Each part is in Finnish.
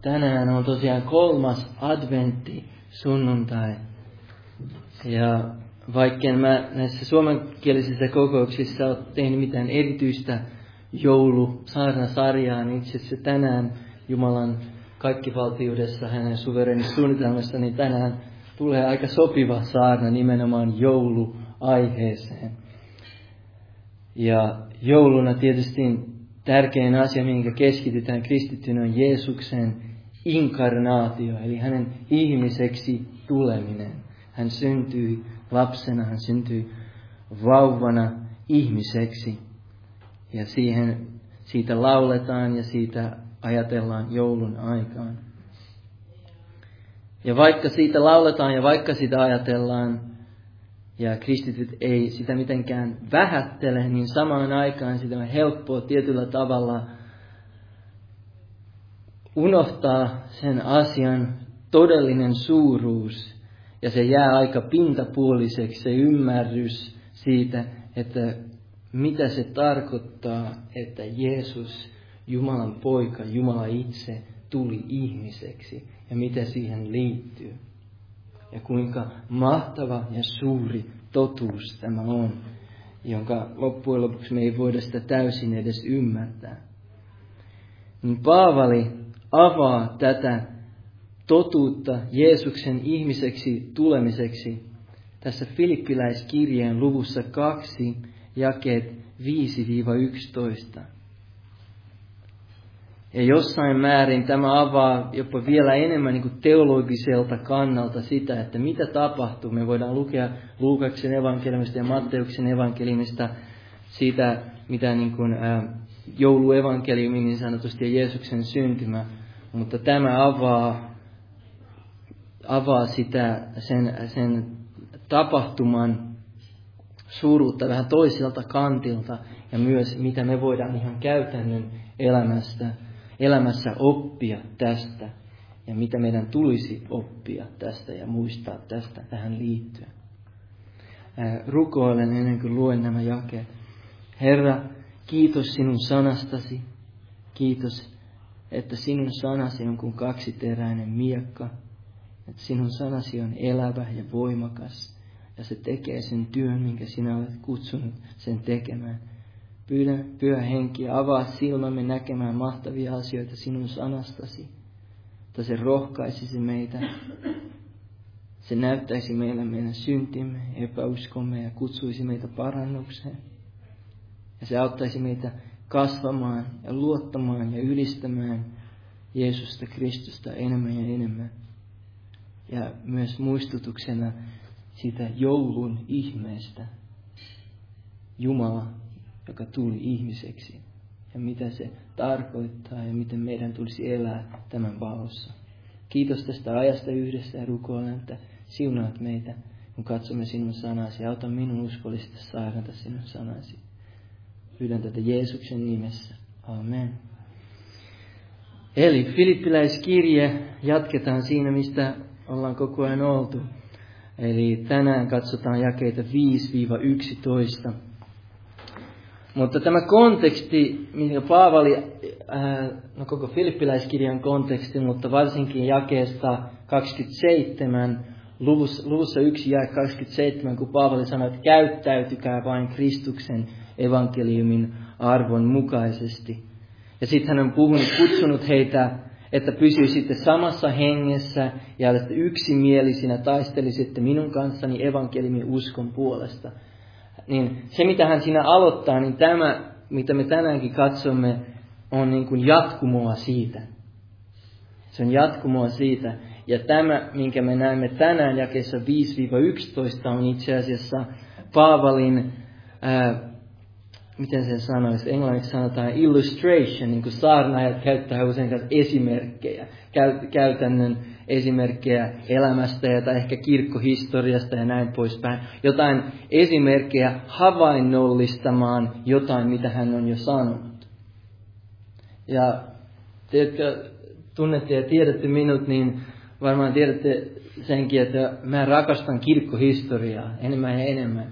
Tänään on tosiaan 3. adventti sunnuntai. Ja vaikka mä näissä suomenkielisissä kokouksissa ole tehnyt mitään erityistä joulusaarnasarjaa, niin itse asiassa tänään Jumalan kaikkivaltiudessa, hänen suvereenissa suunnitelmassa, niin tänään tulee aika sopiva saarna nimenomaan jouluaiheeseen. Ja jouluna tietysti tärkein asia, minkä keskitytään kristittynä, on Jeesuksen inkarnaatio, eli hänen ihmiseksi tuleminen. Hän syntyi lapsena, hän syntyi vauvana ihmiseksi. Ja siitä lauletaan ja siitä ajatellaan joulun aikaan. Ja vaikka siitä lauletaan ja vaikka sitä ajatellaan, ja kristityt ei sitä mitenkään vähättele, niin samaan aikaan sitä on helppoa tietyllä tavalla unohtaa sen asian todellinen suuruus. Ja se jää aika pintapuoliseksi se ymmärrys siitä, että mitä se tarkoittaa, että Jeesus, Jumalan poika, Jumala itse, tuli ihmiseksi ja mitä siihen liittyy. Ja kuinka mahtava ja suuri totuus tämä on, jonka loppujen lopuksi me ei voida sitä täysin edes ymmärtää. Niin Paavali avaa tätä totuutta Jeesuksen ihmiseksi tulemiseksi tässä Filippiläiskirjeen luvussa 2, jakeet 5-11. Ja jossain määrin tämä avaa jopa vielä enemmän niin kuin teologiselta kannalta sitä, että mitä tapahtuu. Me voidaan lukea Luukaksen evankeliumista ja Matteuksen evankeliumista siitä, mitä niin kuin, jouluevankeliumi niin sanotusti ja Jeesuksen syntymä. Mutta tämä avaa sitä sen tapahtuman suuruutta vähän toiselta kantilta ja myös mitä me voidaan ihan käytännön elämässä oppia tästä ja mitä meidän tulisi oppia tästä ja muistaa tästä tähän liittyen. Rukoilen ennen kuin luen nämä jakeet. Herra, kiitos sinun sanastasi. Kiitos, että sinun sanasi on kuin kaksiteräinen miekka. Että sinun sanasi on elävä ja voimakas. Ja se tekee sen työn, minkä sinä olet kutsunut sen tekemään. Pyydän, Pyhä Henki, avaa silmämme näkemään mahtavia asioita sinun sanastasi. Että se rohkaisisi meitä. Se näyttäisi meille meidän syntimme, epäuskomme ja kutsuisi meitä parannukseen. Ja se auttaisi meitä kasvamaan ja luottamaan ja ylistämään Jeesusta Kristusta enemmän ja enemmän. Ja myös muistutuksena siitä joulun ihmeestä. Jumala, joka tuli ihmiseksi. Ja mitä se tarkoittaa ja miten meidän tulisi elää tämän valossa. Kiitos tästä ajasta yhdessä ja rukoilen, että siunaat meitä, kun katsomme sinun sanasi. Ja auta minun uskollisesti saarnata sinun sanasi. Pyydän tätä Jeesuksen nimessä. Amen. Eli Filippiläiskirje, jatketaan siinä, mistä ollaan koko ajan oltu. Eli tänään katsotaan jakeita 5-11. Mutta tämä konteksti, minkä Paavali, koko Filippiläiskirjan konteksti, mutta varsinkin jakeesta 27, luvussa 1 jae 27, kun Paavali sanoi, että käyttäytykää vain Kristuksen evankeliumin arvon mukaisesti. Ja sitten hän on kutsunut heitä, että pysyisitte samassa hengessä ja olette yksimielisinä, taistelisitte minun kanssani evankeliumin uskon puolesta. Niin se, mitä hän siinä aloittaa, niin tämä, mitä me tänäänkin katsomme, on niin kuin jatkumoa siitä. Se on jatkumoa siitä. Ja tämä, minkä me näemme tänään jakeessa 5-11, on itse asiassa Paavalin, miten sen sanoisi, englanniksi sanotaan illustration, niin kuin saarnaajat käyttää usein esimerkkejä, käytännön esimerkkejä elämästä ja tai ehkä kirkkohistoriasta ja näin poispäin. Jotain esimerkkejä havainnollistamaan jotain, mitä hän on jo sanonut. Ja te, jotka tunnette ja tiedätte minut, niin varmaan tiedätte senkin, että mä rakastan kirkkohistoriaa enemmän ja enemmän.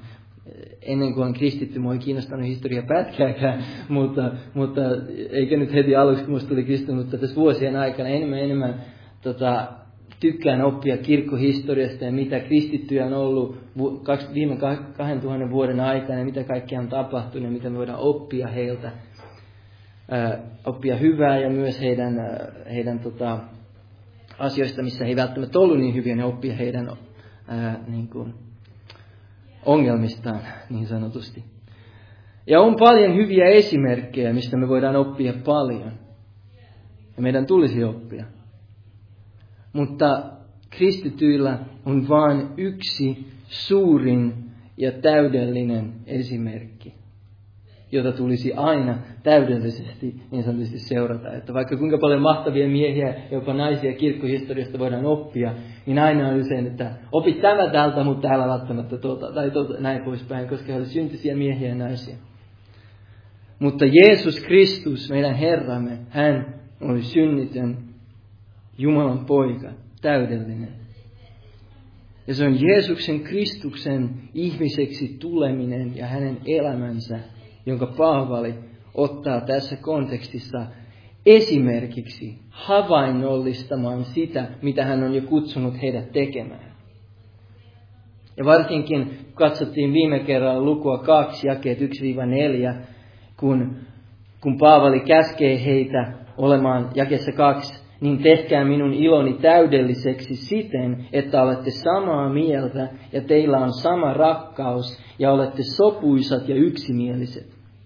ennen kuin olen kristitty, minua ei kiinnostanut historia pätkääkään, mutta eikä nyt heti aluksi, kun minusta tuli kristitty, mutta tässä vuosien aikana enemmän tykkään oppia kirkkohistoriasta ja mitä kristittyjä on ollut viime 2000 vuoden aikana ja mitä kaikkea on tapahtunut ja mitä me voidaan oppia heiltä. Oppia hyvää ja myös heidän asioista, missä he ei välttämättä ollut niin hyviä, ne oppia heidän niin kuin ongelmistaan niin sanotusti. Ja on paljon hyviä esimerkkejä, mistä me voidaan oppia paljon. Ja meidän tulisi oppia. Mutta kristityillä on vain yksi suurin ja täydellinen esimerkki, jota tulisi aina täydellisesti niin sanotusti seurata. Että vaikka kuinka paljon mahtavia miehiä, jopa naisia kirkkohistoriasta voidaan oppia, niin aina on usein, että opit tämä täältä, mutta täällä välttämättä näin poispäin, koska he olivat syntisiä miehiä ja naisia. Mutta Jeesus Kristus, meidän Herramme, hän oli synnitön Jumalan poika, täydellinen. Ja se on Jeesuksen Kristuksen ihmiseksi tuleminen ja hänen elämänsä, jonka Paavali ottaa tässä kontekstissa esimerkiksi havainnollistamaan sitä, mitä hän on jo kutsunut heidät tekemään. Ja varsinkin, kun katsottiin viime kerralla lukua 2, jakeet 1-4, kun Paavali käskee heitä olemaan jakeessa 2, niin tehkää minun iloni täydelliseksi siten, että olette samaa mieltä ja teillä on sama rakkaus ja olette sopuisat ja yksimieliset.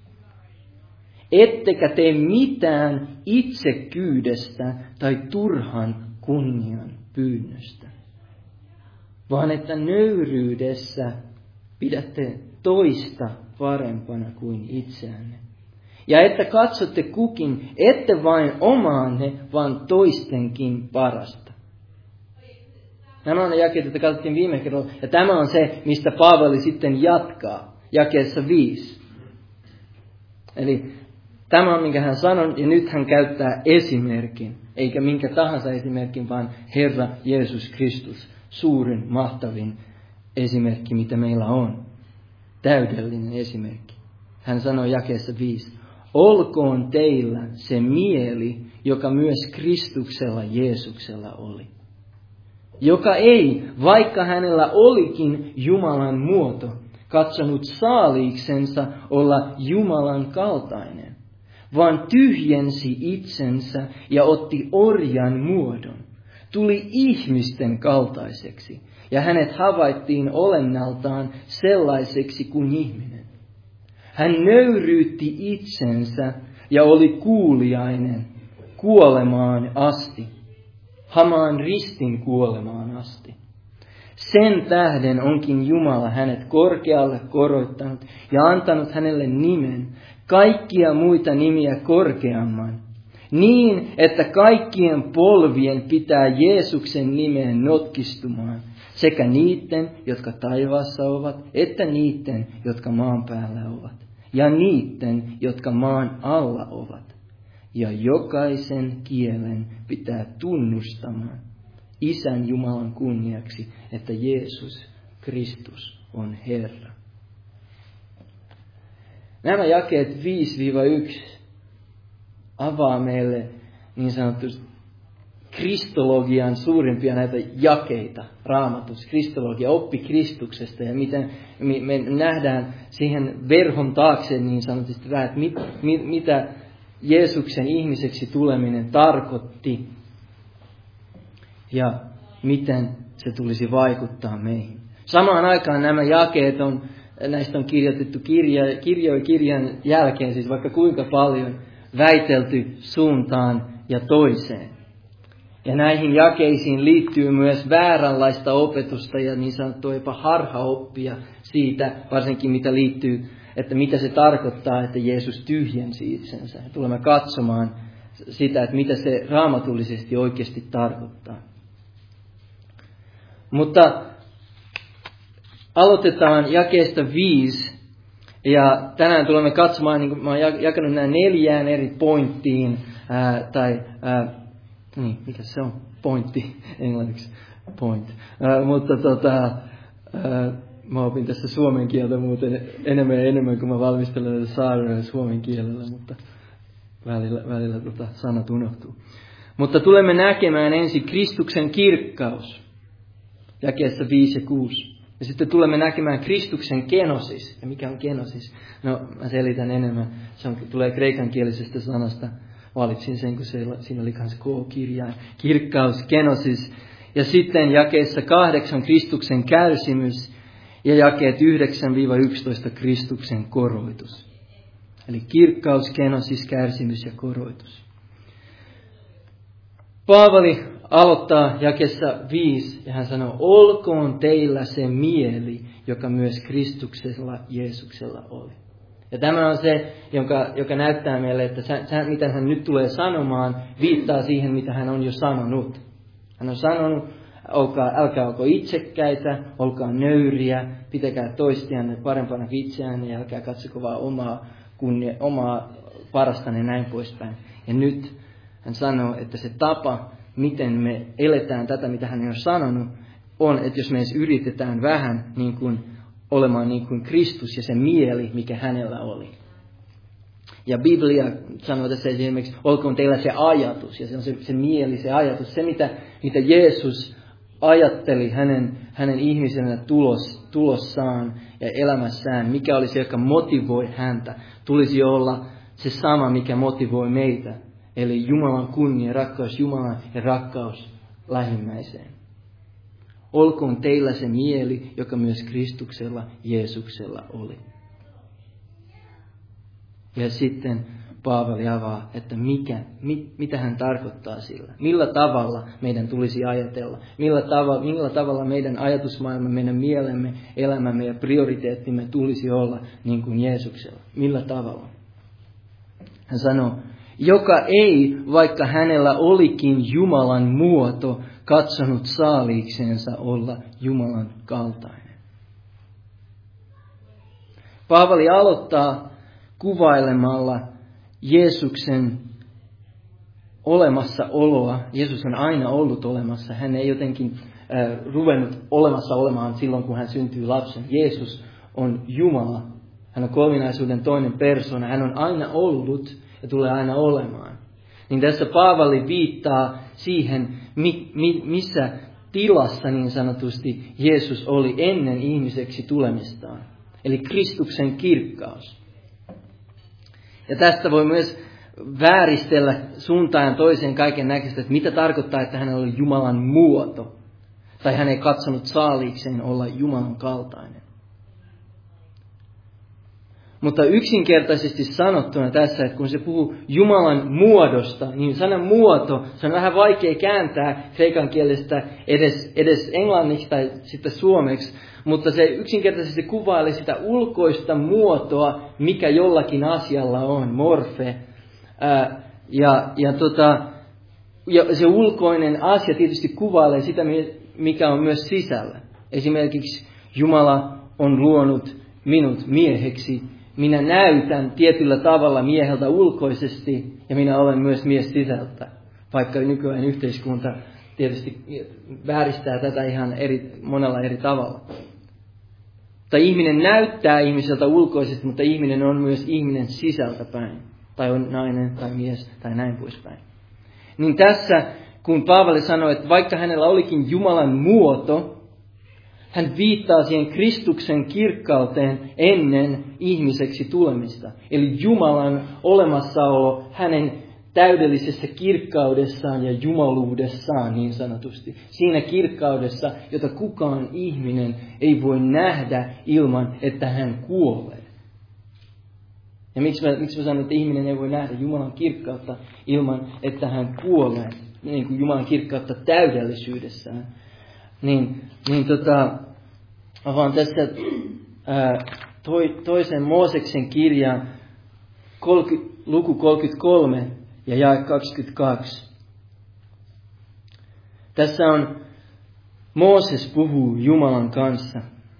Ettekä tee mitään itsekyydestä tai turhan kunnian pyynnöstä, vaan että nöyryydessä pidätte toista parempana kuin itseänne. Ja että katsotte kukin, ette vain omaanne, vaan toistenkin parasta. Nämä on ne jakeet, joita katsottiin viime kerralla. Ja tämä on se, mistä Paavali sitten jatkaa, jakeessa 5. Eli tämä on, minkä hän sanoi, ja nyt hän käyttää esimerkin. Eikä minkä tahansa esimerkin, vaan Herra Jeesus Kristus. Suurin, mahtavin esimerkki, mitä meillä on. Täydellinen esimerkki. Hän sanoi jakeessa 5. Olkoon teillä se mieli, joka myös Kristuksella Jeesuksella oli. Joka ei, vaikka hänellä olikin Jumalan muoto, katsonut saaliiksensa olla Jumalan kaltainen, vaan tyhjensi itsensä ja otti orjan muodon. Tuli ihmisten kaltaiseksi ja hänet havaittiin olennaltaan sellaiseksi kuin ihminen. Hän nöyryytti itsensä ja oli kuuliainen kuolemaan asti, hamaan ristin kuolemaan asti. Sen tähden onkin Jumala hänet korkealle koroittanut ja antanut hänelle nimen, kaikkia muita nimiä korkeamman, niin että kaikkien polvien pitää Jeesuksen nimeen notkistumaan, sekä niiden, jotka taivaassa ovat, että niiden, jotka maan päällä ovat, ja niiden, jotka maan alla ovat. Ja jokaisen kielen pitää tunnustamaan Isän Jumalan kunniaksi, että Jeesus Kristus on Herra. Nämä jakeet 5-1 avaa meille niin sanotusti kristologian suurimpia näitä jakeita Raamatussa. Kristologia, oppi Kristuksesta ja miten me nähdään siihen verhon taakse niin sanotusti vähän, että mitä Jeesuksen ihmiseksi tuleminen tarkoitti ja miten se tulisi vaikuttaa meihin. Samaan aikaan nämä jakeet näistä on kirjoitettu kirjan jälkeen, siis vaikka kuinka paljon väitelty suuntaan ja toiseen. Ja näihin jakeisiin liittyy myös vääränlaista opetusta ja niin sanottua jopa harhaoppia siitä, varsinkin mitä liittyy, että mitä se tarkoittaa, että Jeesus tyhjensi itsensä. Tulemme katsomaan sitä, että mitä se raamatullisesti oikeasti tarkoittaa. Mutta aloitetaan jakeesta 5. Ja tänään tulemme katsomaan, niin kuin mä oon jakanut nämä 4 eri pointtiin, mikä se on? Pointti englanniksi. Point. Mutta Mä opin tässä suomen kieltä muuten enemmän, kun mä valmistelen näitä saarnoja suomen kielellä, mutta välillä sanat unohtuu. Mutta tulemme näkemään ensin Kristuksen kirkkaus, jakeessa 5 ja 6. Ja sitten tulemme näkemään Kristuksen kenosis. Ja mikä on kenosis? No, mä selitän enemmän. Tulee kreikankielisestä sanasta. Valitsin sen, kun siinä oli kanssa K-kirjain. Kirkkaus, kenosis. Ja sitten jakeessa 8 Kristuksen kärsimys. Ja jakeet 9-11 Kristuksen koroitus. Eli kirkkaus, kenosis, kärsimys ja koroitus. Paavali aloittaa jakeessa 5 ja hän sanoo, olkoon teillä se mieli, joka myös Kristuksella Jeesuksella oli. Ja tämä on se, joka näyttää meille, että mitä hän nyt tulee sanomaan, viittaa siihen, mitä hän on jo sanonut. Hän on sanonut, älkää olko itsekkäitä, olkaa nöyriä, pitäkää toistianne parempana itseänne ja älkää katsoko vaan omaa parastanne näin poispäin. Ja nyt hän sanoo, että se tapa, miten me eletään tätä, mitä hän on sanonut, on, että jos me edes yritetään vähän olemaan niin kuin Kristus ja se mieli, mikä hänellä oli. Ja Biblia sanoo tässä esimerkiksi, olkoon teillä se ajatus, ja se on se mieli, se ajatus, se mitä Jeesus ajatteli hänen ihmisenä tulossaan ja elämässään, mikä oli se, joka motivoi häntä, tulisi olla se sama, mikä motivoi meitä. Eli Jumalan kunnia, rakkaus Jumalaan ja rakkaus lähimmäiseen. Olkoon teillä se mieli, joka myös Kristuksella, Jeesuksella oli. Ja sitten Paavali avaa, että mitä hän tarkoittaa sillä. Millä tavalla meidän tulisi ajatella. Millä tavalla meidän ajatusmaailma, meidän mielemme, elämämme ja prioriteettimme tulisi olla niin kuin Jeesuksella. Millä tavalla? Hän sanoo, joka ei, vaikka hänellä olikin Jumalan muoto, katsonut saaliiksensa olla Jumalan kaltainen. Paavali aloittaa kuvailemalla Jeesuksen olemassaoloa. Jeesus on aina ollut olemassa. Hän ei jotenkin ruvennut olemassa olemaan silloin, kun hän syntyy lapsen. Jeesus on Jumala. Hän on kolminaisuuden toinen persona. Hän on aina ollut ja tulee aina olemaan. Niin tässä Paavali viittaa siihen, missä tilassa niin sanotusti Jeesus oli ennen ihmiseksi tulemistaan. Eli Kristuksen kirkkaus. Ja tästä voi myös vääristellä suuntaan toiseen kaiken näköistä, että mitä tarkoittaa, että hänellä oli Jumalan muoto. Tai hän ei katsonut saaliikseen olla Jumalan kaltainen. Mutta yksinkertaisesti sanottuna tässä, että kun se puhuu Jumalan muodosta, niin sanan muoto, se on vähän vaikea kääntää kreikan kielestä edes englanniksi tai sitten suomeksi, mutta se yksinkertaisesti kuvailee sitä ulkoista muotoa, mikä jollakin asialla on, morfe. Ja se ulkoinen asia tietysti kuvailee sitä, mikä on myös sisällä. Esimerkiksi Jumala on luonut minut mieheksi. Minä näytän tietyllä tavalla mieheltä ulkoisesti ja minä olen myös mies sisältä. Vaikka nykyään yhteiskunta tietysti vääristää tätä ihan monella eri tavalla. Tai ihminen näyttää ihmiseltä ulkoisesti, mutta ihminen on myös ihminen sisältä päin. Tai on nainen tai mies tai näin poispäin. Niin tässä, kun Paavali sanoi, että vaikka hänellä olikin Jumalan muoto, hän viittaa siihen Kristuksen kirkkauteen ennen ihmiseksi tulemista. Eli Jumalan olemassaolo hänen täydellisessä kirkkaudessaan ja jumaluudessaan niin sanotusti. Siinä kirkkaudessa, jota kukaan ihminen ei voi nähdä ilman, että hän kuolee. Ja miksi mä sanon, että ihminen ei voi nähdä Jumalan kirkkautta ilman, että hän kuolee. Niin kuin Jumalan kirkkautta täydellisyydessään. Avaan tässä toisen Mooseksen kirjan luku 33 ja jae 22. Tässä on Mooses puhuu Jumalan kanssa.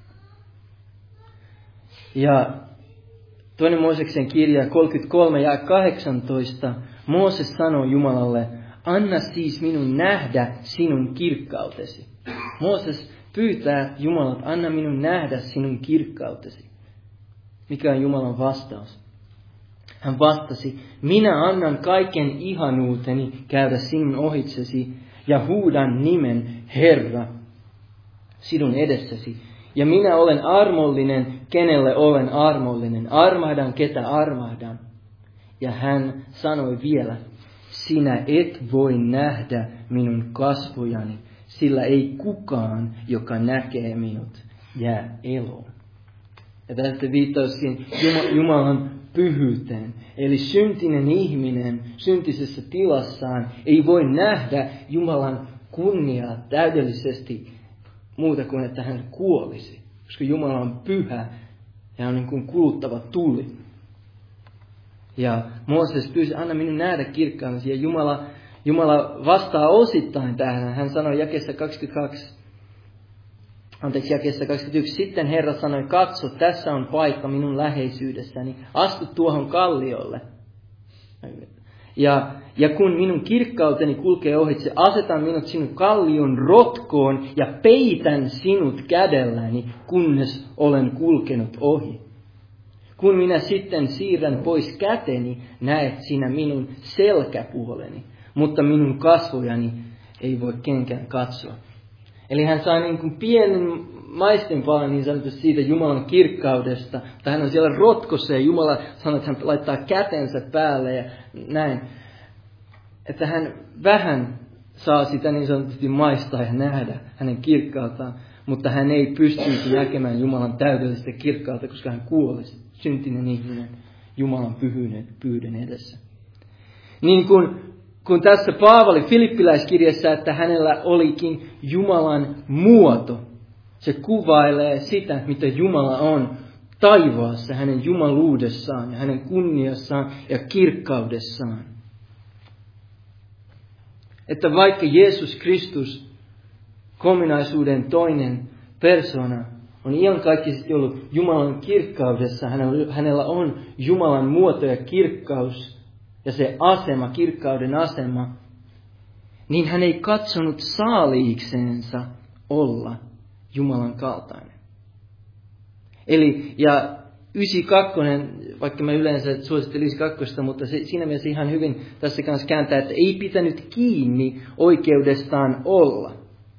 Ja toinen Mooseksen kirja 33 ja 18. Mooses sanoo Jumalalle, anna siis minun nähdä sinun kirkkautesi. Mooses pyytää Jumalalta, anna minun nähdä sinun kirkkautesi. Mikä on Jumalan vastaus? Hän vastasi, minä annan kaiken ihanuuteni käydä sinun ohitsesi ja huudan nimen Herra sinun edessäsi. Ja minä olen armollinen, kenelle olen armollinen. Armahdan, ketä armahdan. Ja hän sanoi vielä, sinä et voi nähdä minun kasvojani, sillä ei kukaan, joka näkee minut, jää eloon. Ja tästä viittauskin Jumalan pyhyyteen. Eli syntinen ihminen syntisessä tilassaan ei voi nähdä Jumalan kunniaa täydellisesti muuta kuin, että hän kuolisi. Koska Jumala on pyhä ja on niin kuin kuluttava tuli. Ja Mooses pyysi, anna minun nähdä kirkkaamasi. Ja Jumala vastaa osittain tähän. Hän sanoi jakeessa 21. Sitten Herra sanoi, katso, tässä on paikka minun läheisyydessäni. Astu tuohon kalliolle. Ja kun minun kirkkauteni kulkee ohitse, asetan minut sinun kallion rotkoon ja peitän sinut kädelläni, kunnes olen kulkenut ohi. Kun minä sitten siirrän pois käteni, näet sinä minun selkäpuoleni, mutta minun kasvojani ei voi kenkään katsoa. Eli hän saa niin kuin pienen maistinpalan niin sanotusti siitä Jumalan kirkkaudesta. Tai hän on siellä rotkossa ja Jumala sanoo, että hän laittaa kätensä päälle ja näin. Että hän vähän saa sitä niin sanotusti maistaa ja nähdä hänen kirkkautaan. Mutta hän ei pystyisi näkemään Jumalan täydellistä kirkkautta, koska hän kuolisi, syntinen ihminen, Jumalan pyhyyden edessä. Niin kun tässä Paavali Filippiläiskirjassa, että hänellä olikin Jumalan muoto. Se kuvailee sitä, mitä Jumala on taivaassa, hänen jumaluudessaan ja hänen kunniassaan ja kirkkaudessaan. Että vaikka Jeesus Kristus, kominaisuuden toinen persona, on iankaikkisesti ollut Jumalan kirkkaudessa, hänellä on Jumalan muoto ja kirkkaus ja se asema, kirkkauden asema, niin hän ei katsonut saaliikseensa olla Jumalan kaltainen. Eli, ja 92, vaikka mä yleensä suosittelen 92, mutta siinä mielessä ihan hyvin tässä kanssa kääntää, että ei pitänyt kiinni oikeudestaan olla.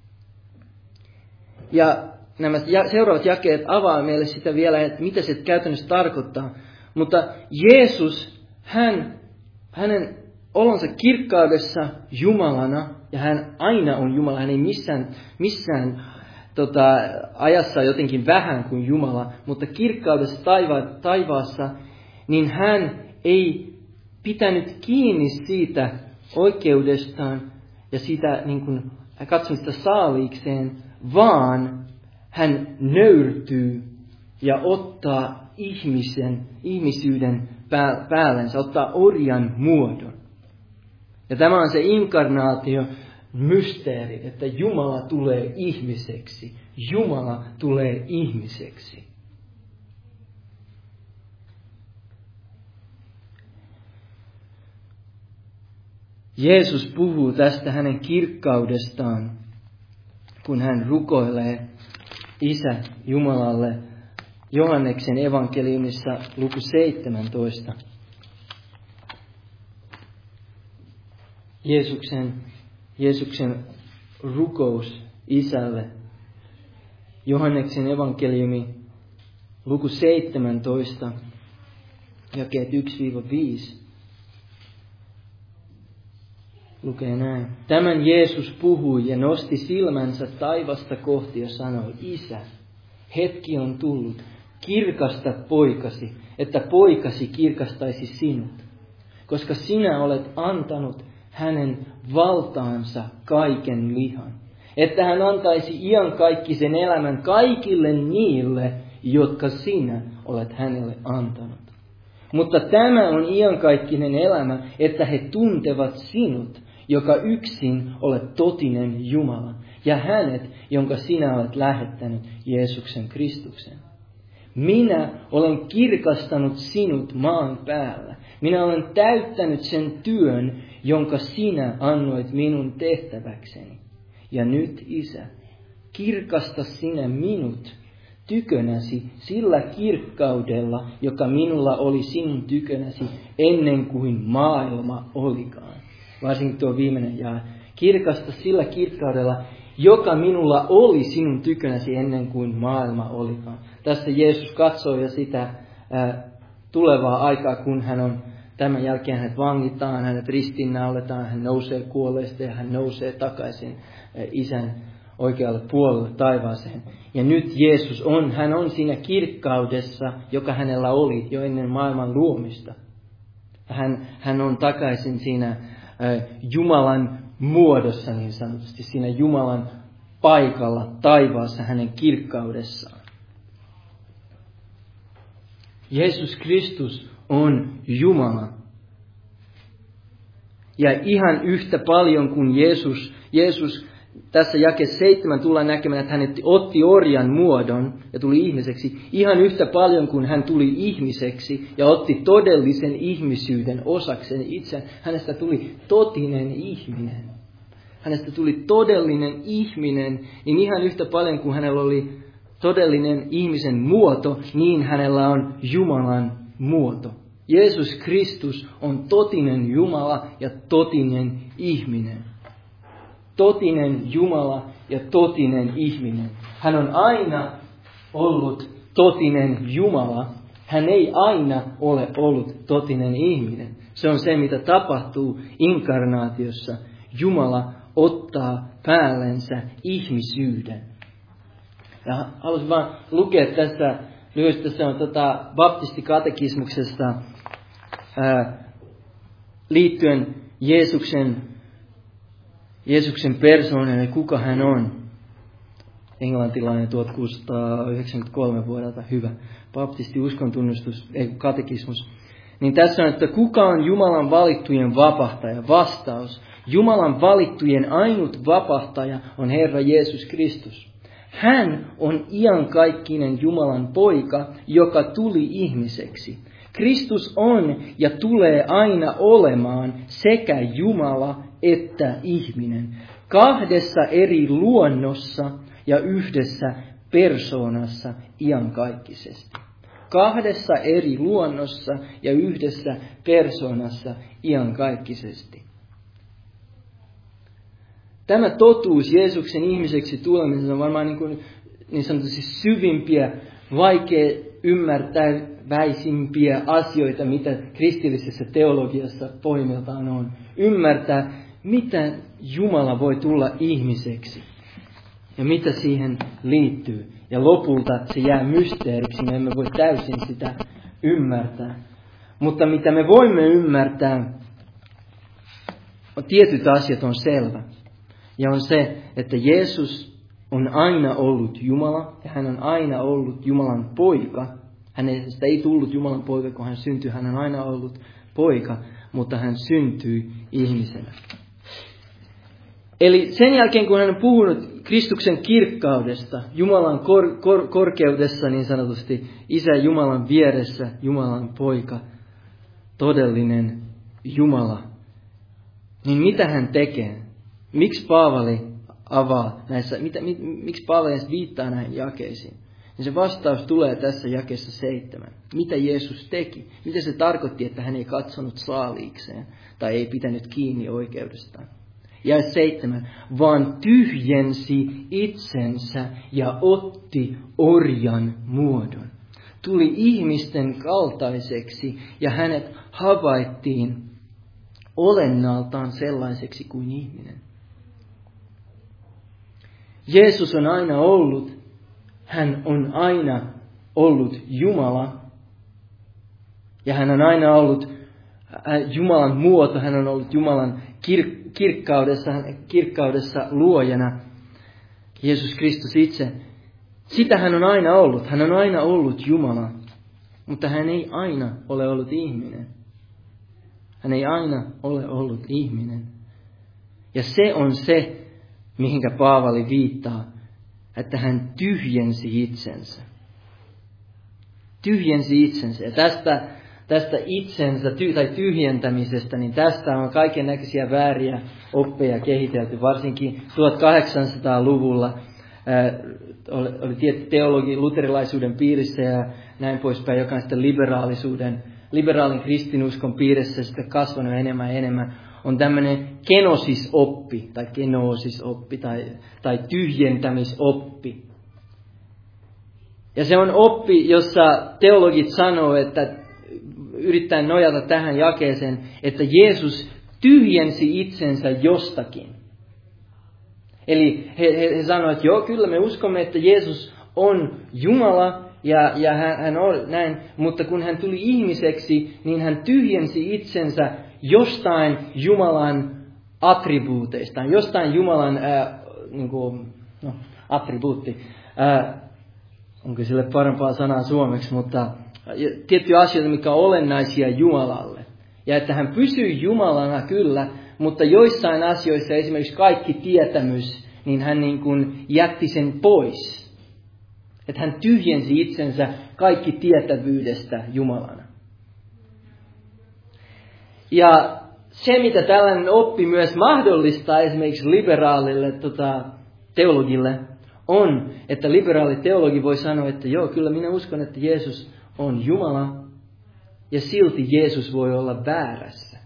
Ja nämä seuraavat jakeet avaa meille sitä vielä, että mitä se käytännössä tarkoittaa. Mutta Jeesus, hänen olonsa kirkkaudessa Jumalana, ja hän aina on Jumala, hän ei missään ajassa jotenkin vähän kuin Jumala, mutta kirkkaudessa taivaassa, niin hän ei pitänyt kiinni siitä oikeudestaan ja sitä niin kuin katsomista saaliikseen, vaan hän nöyrtyy ja ottaa ihmisyyden päällensä, ottaa orjan muodon. Ja tämä on se inkarnaatio, mysteeri, että Jumala tulee ihmiseksi. Jumala tulee ihmiseksi. Jeesus puhuu tästä hänen kirkkaudestaan, kun hän rukoilee Isä Jumalalle Johanneksen evankeliumissa luku 17. Jeesuksen rukous Isälle. Johanneksen evankeliumi luku 17, jakeet 1-5. Lukee näin. Tämän Jeesus puhui ja nosti silmänsä taivasta kohti ja sanoi, Isä, hetki on tullut, kirkasta poikasi, että poikasi kirkastaisi sinut, koska sinä olet antanut hänen valtaansa kaiken lihan, että hän antaisi iankaikkisen elämän kaikille niille, jotka sinä olet hänelle antanut. Mutta tämä on iankaikkinen elämä, että he tuntevat sinut, joka yksin olet totinen Jumala, ja hänet, jonka sinä olet lähettänyt, Jeesuksen Kristuksen. Minä olen kirkastanut sinut maan päällä. Minä olen täyttänyt sen työn, jonka sinä annoit minun tehtäväkseni. Ja nyt, Isä, kirkasta sinä minut tykönäsi sillä kirkkaudella, joka minulla oli sinun tykönäsi ennen kuin maailma olikaan. Varsinkin tuo viimeinen jae. Kirkasta sillä kirkkaudella, joka minulla oli sinun tykönäsi ennen kuin maailma olikaan. Tässä Jeesus katsoo jo sitä tulevaa aikaa, kun hän on tämän jälkeen hänet vangitaan, hänet ristiinnauletaan, hän nousee kuolleista ja hän nousee takaisin Isän oikealle puolelle taivaaseen. Ja nyt Jeesus hän on siinä kirkkaudessa, joka hänellä oli jo ennen maailman luomista. Hän on takaisin siinä Jumalan muodossa niin sanotusti, siinä Jumalan paikalla taivaassa hänen kirkkaudessaan. Jeesus Kristus on Jumala. Ja ihan yhtä paljon kuin Jeesus tässä jakeessa 7 tullaan näkemään, että hän otti orjan muodon ja tuli ihmiseksi. Ihan yhtä paljon kuin hän tuli ihmiseksi ja otti todellisen ihmisyyden osakseen itse. Hänestä tuli totinen ihminen. Hänestä tuli todellinen ihminen, niin ihan yhtä paljon kuin hänellä oli todellinen ihmisen muoto, niin hänellä on Jumalan muoto. Jeesus Kristus on totinen Jumala ja totinen ihminen. Totinen Jumala ja totinen ihminen. Hän on aina ollut totinen Jumala. Hän ei aina ole ollut totinen ihminen. Se on se, mitä tapahtuu inkarnaatiossa. Jumala ottaa päällensä ihmisyyden. Ja haluaisin vaan lukea tässä lyhyesti, tässä on baptistikatekismuksesta liittyen Jeesuksen persoonaan ja kuka hän on. Englantilainen 1693 vuodelta, hyvä. Baptisti uskontunnustus, katekismus. Niin tässä on, että kuka on Jumalan valittujen vapahtaja? Vastaus. Jumalan valittujen ainut vapahtaja on Herra Jeesus Kristus. Hän on iankaikkinen Jumalan poika, joka tuli ihmiseksi. Kristus on ja tulee aina olemaan sekä Jumala että ihminen. 2 eri luonnossa ja 1 persoonassa iankaikkisesti. 2 eri luonnossa ja 1 persoonassa iankaikkisesti. Tämä totuus Jeesuksen ihmiseksi tulemisessa on varmaan niin sanotusti syvimpiä, vaikea ymmärtäväisimpiä asioita, mitä kristillisessä teologiassa pohjimmiltaan on. Ymmärtää, mitä Jumala voi tulla ihmiseksi ja mitä siihen liittyy. Ja lopulta se jää mysteeriksi, me emme voi täysin sitä ymmärtää. Mutta mitä me voimme ymmärtää, tietyt asiat on selvä. Ja on se, että Jeesus on aina ollut Jumala ja hän on aina ollut Jumalan poika. Hänestä ei tullut Jumalan poika, kun hän syntyi. Hän on aina ollut poika, mutta hän syntyi ihmisenä. Eli sen jälkeen, kun hän on puhunut Kristuksen kirkkaudesta, Jumalan korkeudessa niin sanotusti, Isä Jumalan vieressä, Jumalan poika, todellinen Jumala, niin mitä hän tekee? Miksi Paavali avaa näissä, miksi Paavali edes viittaa näihin jakeisiin? Ja se vastaus tulee tässä jakeessa 7. Mitä Jeesus teki? Mitä se tarkoitti, että hän ei katsonut saaliikseen tai ei pitänyt kiinni oikeudestaan? Ja 7. Vaan tyhjensi itsensä ja otti orjan muodon. Tuli ihmisten kaltaiseksi ja hänet havaittiin olennaltaan sellaiseksi kuin ihminen. Jeesus on aina ollut, hän on aina ollut Jumala. Ja hän on aina ollut Jumalan muoto, hän on ollut Jumalan kirkkaudessa luojana. Jeesus Kristus itse. Sitä hän on aina ollut. Hän on aina ollut Jumala. Mutta hän ei aina ole ollut ihminen. Hän ei aina ole ollut ihminen. Ja se on se, mihinkä Paavali viittaa, että hän tyhjensi itsensä. Tyhjensi itsensä. Ja tästä itsensä tai tyhjentämisestä, niin tästä on kaikennäköisiä vääriä oppeja kehitelty. Varsinkin 1800-luvulla oli tietty teologi luterilaisuuden piirissä ja näin poispäin, joka on sitten liberaalin kristinuskon piirissä sitten kasvanut enemmän ja enemmän, on tämmöinen kenosisoppi tai kenoosisoppi tai tyhjentämisoppi. Ja se on oppi, jossa teologit sanoo, että yrittää nojata tähän jakeeseen, että Jeesus tyhjensi itsensä jostakin. Eli he sanoivat, että joo, kyllä me uskomme, että Jeesus on Jumala ja hän on näin, mutta kun hän tuli ihmiseksi, niin hän tyhjensi itsensä jostain Jumalan attribuuteista, jostain Jumalan attribuutti. Onko sille parempaa sanaa suomeksi, mutta tiettyjä asioita, mikä on olennaisia Jumalalle. Ja että hän pysyy Jumalana kyllä, mutta joissain asioissa, esimerkiksi kaikki tietämys, niin hän niin kuin jätti sen pois. Että hän tyhjensi itsensä kaikki tietävyydestä Jumalana. Ja se, mitä tällainen oppi myös mahdollistaa esimerkiksi liberaalille teologille, on, että liberaali teologi voi sanoa, että joo, kyllä minä uskon, että Jeesus on Jumala, ja silti Jeesus voi olla väärässä.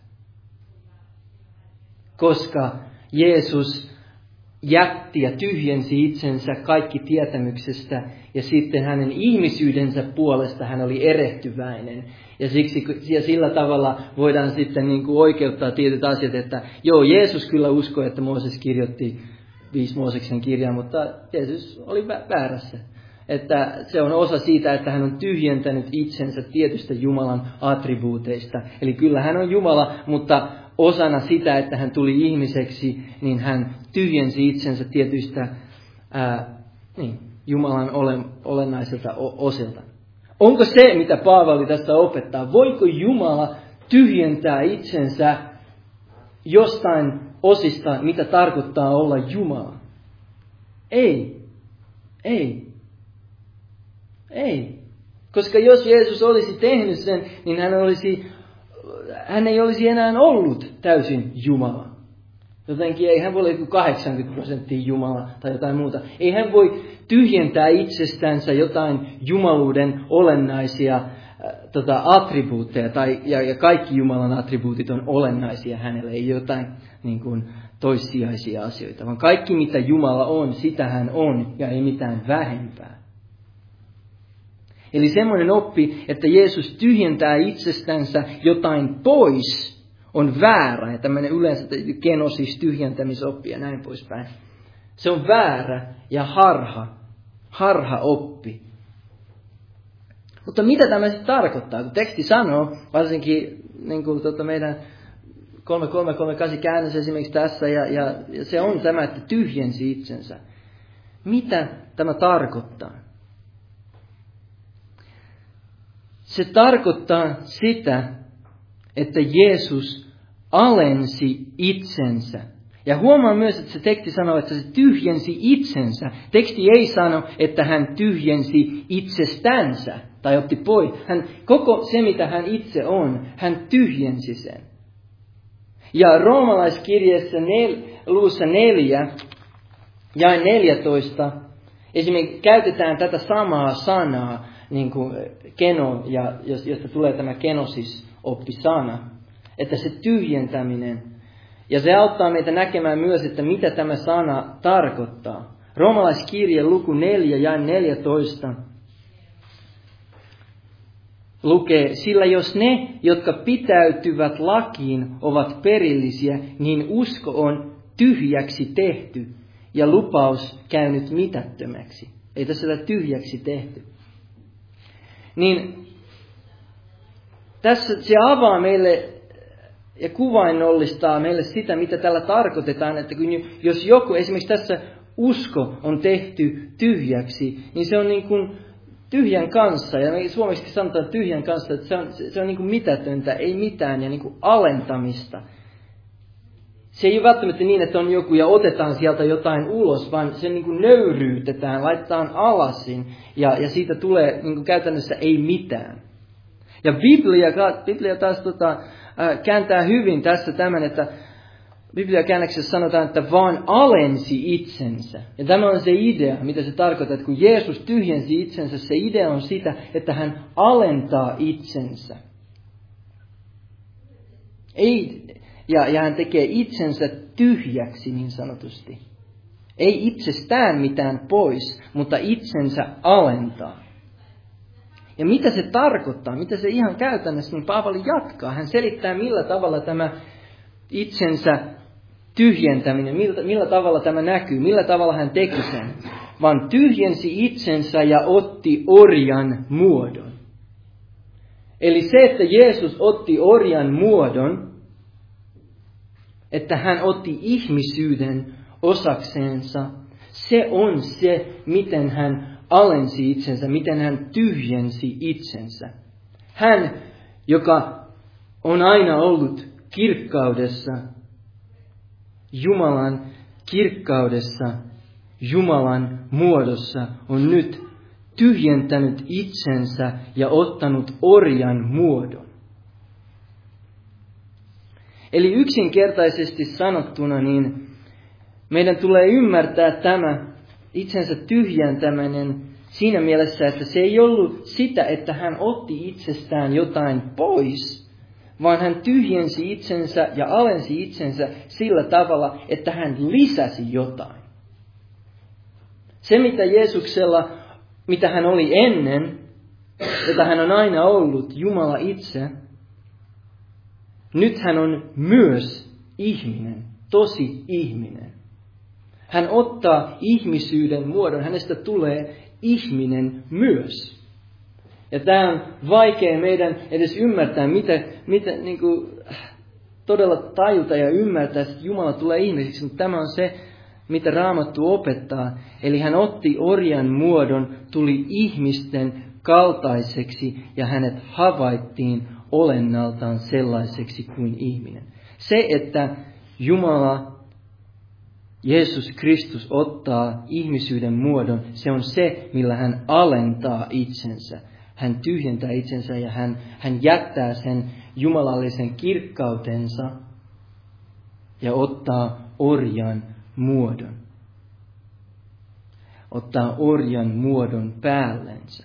Koska Jeesus jätti ja tyhjensi itsensä kaikki tietämyksestä, ja sitten hänen ihmisyydensä puolesta hän oli erehtyväinen. Ja sillä tavalla voidaan sitten niin kuin oikeuttaa tietyt asiat, että joo, Jeesus kyllä uskoi, että Mooses kirjoitti 5 Mooseksen kirjaa, mutta Jeesus oli väärässä. Että se on osa siitä, että hän on tyhjentänyt itsensä tietystä Jumalan attribuuteista. Eli kyllä hän on Jumala, mutta osana sitä, että hän tuli ihmiseksi, niin hän tyhjensi itsensä tietyistä Jumalan olennaisilta osilta. Onko se, mitä Paavali tästä opettaa? Voiko Jumala tyhjentää itsensä jostain osista, mitä tarkoittaa olla Jumala? Ei. Koska jos Jeesus olisi tehnyt sen, niin hän ei olisi enää ollut täysin Jumala. Jotenkin ei hän voi olla 80% Jumala tai jotain muuta. Ei hän voi tyhjentää itsestänsä jotain jumaluuden olennaisia attribuutteja. Ja kaikki Jumalan attribuutit on olennaisia hänelle. Ei jotain niin kuin toissijaisia asioita, vaan kaikki mitä Jumala on, sitä hän on ja ei mitään vähempää. Eli semmoinen oppi, että Jeesus tyhjentää itsestänsä jotain pois, on väärä. Ja tämmöinen yleensä kenosis tyhjentämisoppi ja näin poispäin. Se on väärä ja harha oppi. Mutta mitä tämä sitten tarkoittaa? Kun teksti sanoo, varsinkin niin kuin meidän 3338 käännös esimerkiksi tässä, ja se on tämä, että tyhjensi itsensä. Mitä tämä tarkoittaa? Se tarkoittaa sitä, että Jeesus alensi itsensä. Ja huomaa myös, että se teksti sanoo, että se tyhjensi itsensä. Teksti ei sano, että hän tyhjensi itsestänsä tai otti pois. Koko se, mitä hän itse on, hän tyhjensi sen. Ja roomalaiskirjeessä luvussa 4, jae 14, esimerkiksi käytetään tätä samaa sanaa, niin kuin keno, ja josta tulee tämä kenosis-oppisana, että se tyhjentäminen. Ja se auttaa meitä näkemään myös, että mitä tämä sana tarkoittaa. Roomalaiskirje luku 4, jae 14 lukee, sillä jos ne, jotka pitäytyvät lakiin, ovat perillisiä, niin usko on tyhjäksi tehty ja lupaus käynyt mitättömäksi. Ei tässä ole tyhjäksi tehty. Niin tässä se avaa meille ja kuvainnollistaa meille sitä, mitä tällä tarkoitetaan, että jos joku, esimerkiksi tässä usko on tehty tyhjäksi, niin se on niin kuin tyhjän kanssa, ja me suomeksi sanotaan tyhjän kanssa, että se on niin kuin mitätöntä, ei mitään, ja niin kuin alentamista. Se ei ole välttämättä niin, että on joku ja otetaan sieltä jotain ulos, vaan se niin kuin nöyryytetään, laitetaan alasin, ja siitä tulee niin kuin käytännössä ei mitään. Ja Biblia taas kääntää hyvin tässä tämän, että Bibliakäännöksessä sanotaan, että vaan alensi itsensä. Ja tämä on se idea, mitä se tarkoittaa, että kun Jeesus tyhjensi itsensä, se idea on sitä, että hän alentaa itsensä. Ja hän tekee itsensä tyhjäksi niin sanotusti. Ei itsestään mitään pois, mutta itsensä alentaa. Ja mitä se tarkoittaa, mitä se ihan käytännössä, niin Paavali jatkaa. Hän selittää, millä tavalla tämä itsensä tyhjentäminen, millä tavalla tämä näkyy, millä tavalla hän teki sen. Vaan tyhjensi itsensä ja otti orjan muodon. Eli se, että Jeesus otti orjan muodon, että hän otti ihmisyyden osakseensa, se on se, miten hän alensi itsensä, miten hän tyhjensi itsensä. Hän, joka on aina ollut kirkkaudessa, Jumalan kirkkaudessa, Jumalan muodossa, on nyt tyhjentänyt itsensä ja ottanut orjan muodon. Eli yksinkertaisesti sanottuna, niin meidän tulee ymmärtää tämä itsensä tyhjentäminen siinä mielessä, että se ei ollut sitä, että hän otti itsestään jotain pois, vaan hän tyhjensi itsensä ja alensi itsensä sillä tavalla, että hän lisäsi jotain. Se, mitä Jeesuksella, mitä hän oli ennen, jota hän on aina ollut, Jumala itse, nyt hän on myös ihminen, tosi ihminen. Hän ottaa ihmisyyden muodon, hänestä tulee ihminen myös. Ja tämä on vaikea meidän edes ymmärtää, mitä niin kuin, todella tajuta ja ymmärtää, että Jumala tulee ihmiseksi. Mutta tämä on se, mitä Raamattu opettaa. Eli hän otti orjan muodon, tuli ihmisten kaltaiseksi ja hänet havaittiin olennaltaan sellaiseksi kuin ihminen. Se, että Jumala, Jeesus Kristus ottaa ihmisyyden muodon, se on se, millä hän alentaa itsensä. Hän tyhjentää itsensä ja hän jättää sen jumalallisen kirkkautensa ja ottaa orjan muodon. Ottaa orjan muodon päällensä.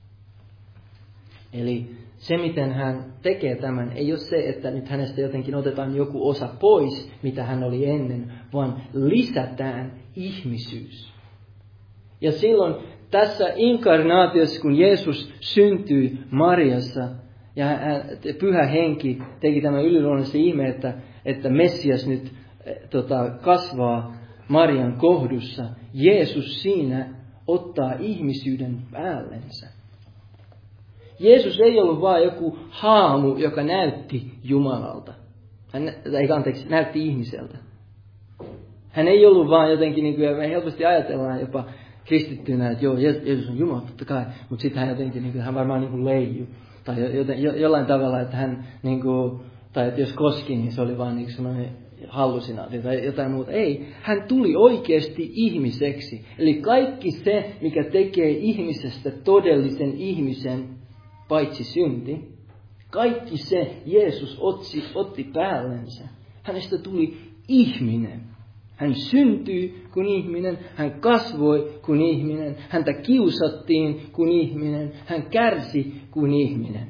Eli se, miten hän tekee tämän, ei ole se, että nyt hänestä jotenkin otetaan joku osa pois, mitä hän oli ennen, vaan lisätään ihmisyys. Ja silloin tässä inkarnaatiossa, kun Jeesus syntyi Mariassa, ja Pyhä Henki teki tämän yliluonnollisen ihme, että Messias nyt kasvaa Marian kohdussa, Jeesus siinä ottaa ihmisyyden päällensä. Jeesus ei ollut vain joku haamu, joka näytti Jumalalta. Näytti ihmiseltä. Hän ei ollut vain jotenkin, niin kuin me helposti ajatellaan jopa kristittynä, että joo, Jeesus on Jumala, totta kai. Mutta sitten hän jotenkin, niin kuin, hän varmaan niin kuin leiju. Tai jollain tavalla, että hän, niin kuin, tai että jos koski, niin se oli vain niin sellainen hallusinaatio tai jotain muuta. Ei, hän tuli oikeasti ihmiseksi. Eli kaikki se, mikä tekee ihmisestä todellisen ihmisen, paitsi synti, kaikki se Jeesus otti päällensä. Hänestä tuli ihminen. Hän syntyi kuin ihminen, hän kasvoi kuin ihminen, häntä kiusattiin kuin ihminen, hän kärsi kuin ihminen.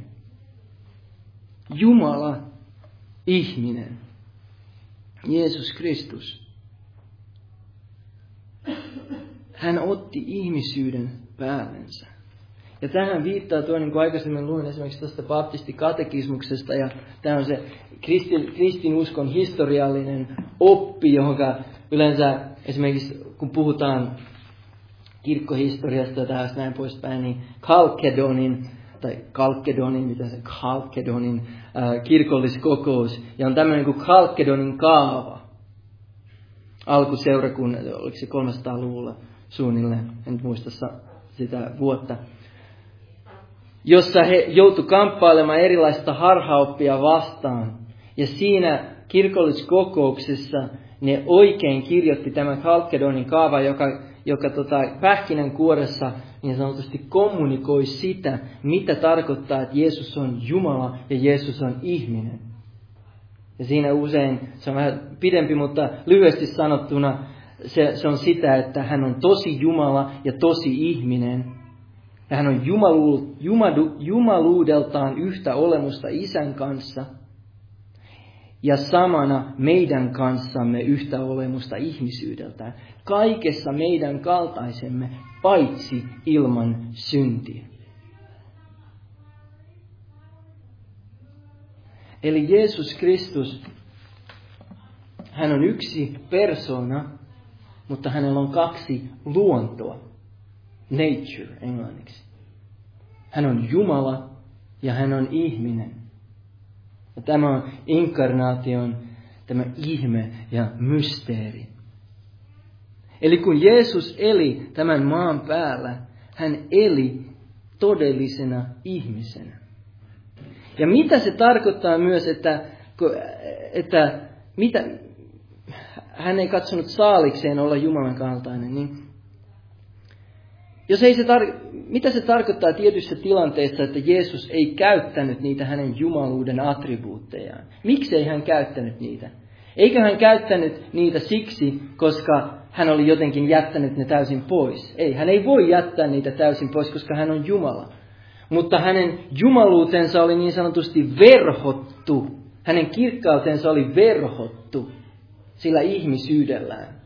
Jumala, ihminen. Jeesus Kristus. Hän otti ihmisyyden päällensä. Ja tähän viittaa tuo, niin kuin aikaisemmin luin esimerkiksi tuosta baptistikatekismuksesta, ja tämä on se kristinuskon historiallinen oppi, johon yleensä esimerkiksi kun puhutaan kirkkohistoriasta ja tästä näin poispäin, niin Kalkedonin kirkolliskokous, ja on tämmöinen kuin Kalkedonin kaava. Alkuseurakunnan, oliko se 300-luvulla suunnilleen, en muista sitä vuotta, jossa he joutuivat kamppailemaan erilaista harhaoppia vastaan. Ja siinä kirkolliskokouksessa ne oikein kirjoitti tämän Kalkedonin kaava, joka pähkinänkuoressa niin sanotusti kommunikoi sitä, mitä tarkoittaa, että Jeesus on Jumala ja Jeesus on ihminen. Ja siinä usein, se on vähän pidempi, mutta lyhyesti sanottuna, se on sitä, että hän on tosi Jumala ja tosi ihminen. Ja hän on jumaluudeltaan yhtä olemusta Isän kanssa. Ja samana meidän kanssamme yhtä olemusta ihmisyydeltään. Kaikessa meidän kaltaisemme, paitsi ilman syntiä. Eli Jeesus Kristus, hän on yksi persoona, mutta hänellä on kaksi luontoa. Nature englanniksi. Hän on Jumala ja hän on ihminen. Ja tämä on inkarnaation tämä ihme ja mysteeri. Eli kun Jeesus eli tämän maan päällä, hän eli todellisena ihmisenä. Ja mitä se tarkoittaa myös, että mitä, hän ei katsonut saalikseen olla Jumalan kaltainen, niin jos ei mitä se tarkoittaa tietyissä tilanteissa, että Jeesus ei käyttänyt niitä hänen jumaluuden attribuuttejaan? Miksi ei hän käyttänyt niitä? Eikö hän käyttänyt niitä siksi, koska hän oli jotenkin jättänyt ne täysin pois? Ei, hän ei voi jättää niitä täysin pois, koska hän on Jumala. Mutta hänen jumaluutensa oli niin sanotusti verhottu. Hänen kirkkautensa oli verhottu sillä ihmisyydellään.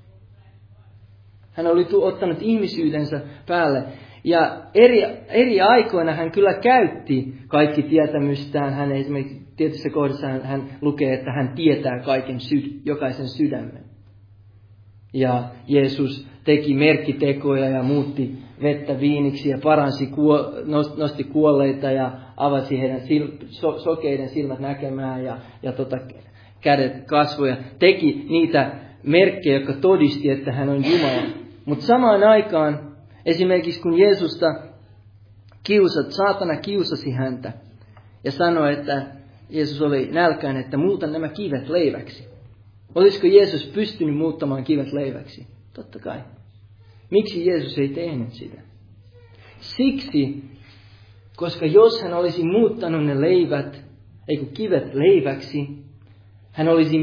Hän oli ottanut ihmisyydensä päälle. Ja eri aikoina hän kyllä käytti kaikki tietämystään. Hän esimerkiksi tietyssä kohdassa hän lukee, että hän tietää kaiken jokaisen sydämen. Ja Jeesus teki merkkitekoja ja muutti vettä viiniksi ja paransi, nosti kuolleita ja avasi heidän sokeiden silmät näkemään ja kädet kasvoja. Teki niitä merkkejä, jotka todisti, että hän on Jumala. Mutta samaan aikaan, esimerkiksi kun saatana kiusasi häntä ja sanoi, että Jeesus oli nälkäinen, että muuta nämä kivet leiväksi. Olisiko Jeesus pystynyt muuttamaan kivet leiväksi? Totta kai. Miksi Jeesus ei tehnyt sitä? Siksi, koska jos hän olisi muuttanut ne kivet leiväksi, hän olisi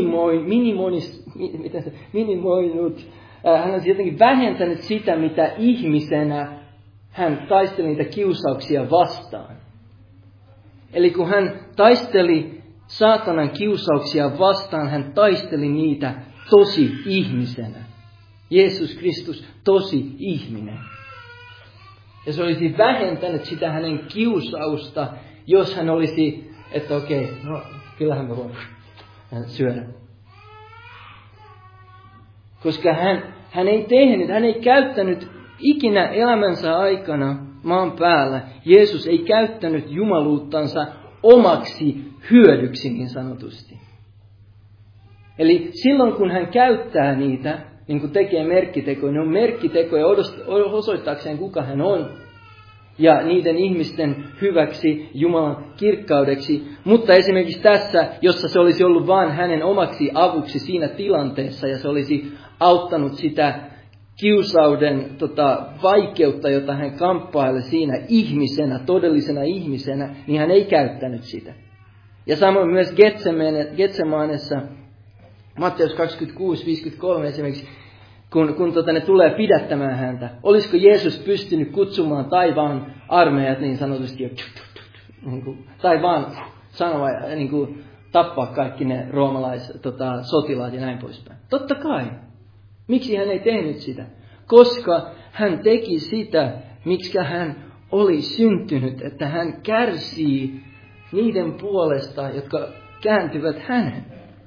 hän olisi jotenkin vähentänyt sitä, mitä ihmisenä hän taisteli niitä kiusauksia vastaan. Eli kun hän taisteli saatanan kiusauksia vastaan, hän taisteli niitä tosi ihmisenä. Jeesus Kristus tosi ihminen. Ja se olisi vähentänyt sitä hänen kiusausta, jos hän olisi, että okei, kyllähän me voimme syödä. Koska hän ei käyttänyt ikinä elämänsä aikana maan päällä. Jeesus ei käyttänyt jumaluuttansa omaksi hyödyksi niin sanotusti. Eli silloin kun hän käyttää niitä, niin kuin tekee merkkitekoja, ne on merkkitekoja osoittaakseen kuka hän on. Ja niiden ihmisten hyväksi, Jumalan kirkkaudeksi. Mutta esimerkiksi tässä, jossa se olisi ollut vain hänen omaksi avuksi siinä tilanteessa, ja se olisi auttanut sitä kiusauden vaikeutta, jota hän kamppaili siinä ihmisenä, todellisena ihmisenä, niin hän ei käyttänyt sitä. Ja samoin myös Getsemanessa, Matteus 26:53 esimerkiksi, kun ne tulee pidättämään häntä. Olisiko Jeesus pystynyt kutsumaan taivaan armeijat niin sanotusti, tai vaan sanoa, tappaa kaikki ne sotilaat ja näin poispäin? Totta kai. Miksi hän ei tehnyt sitä? Koska hän teki sitä, miksi hän oli syntynyt, että hän kärsii niiden puolesta, jotka kääntyvät hänen.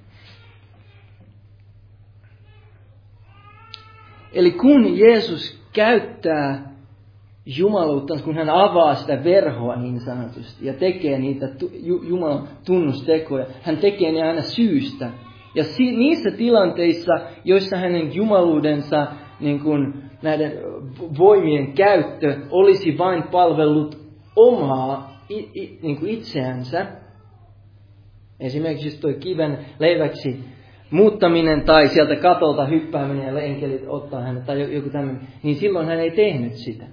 Eli kun Jeesus käyttää jumaluutta, kun hän avaa sitä verhoa niin sanotusti ja tekee niitä Jumalan tunnustekoja, hän tekee ne aina syystä. Ja niissä tilanteissa, joissa hänen jumaluudensa, niin kuin näiden voimien käyttö, olisi vain palvellut omaa niin kuin itseänsä, esimerkiksi jos tuo kiven leiväksi muuttaminen tai sieltä katolta hyppääminen ja enkelit ottaa hänet tai joku tämmöinen, niin silloin hän ei tehnyt sitä.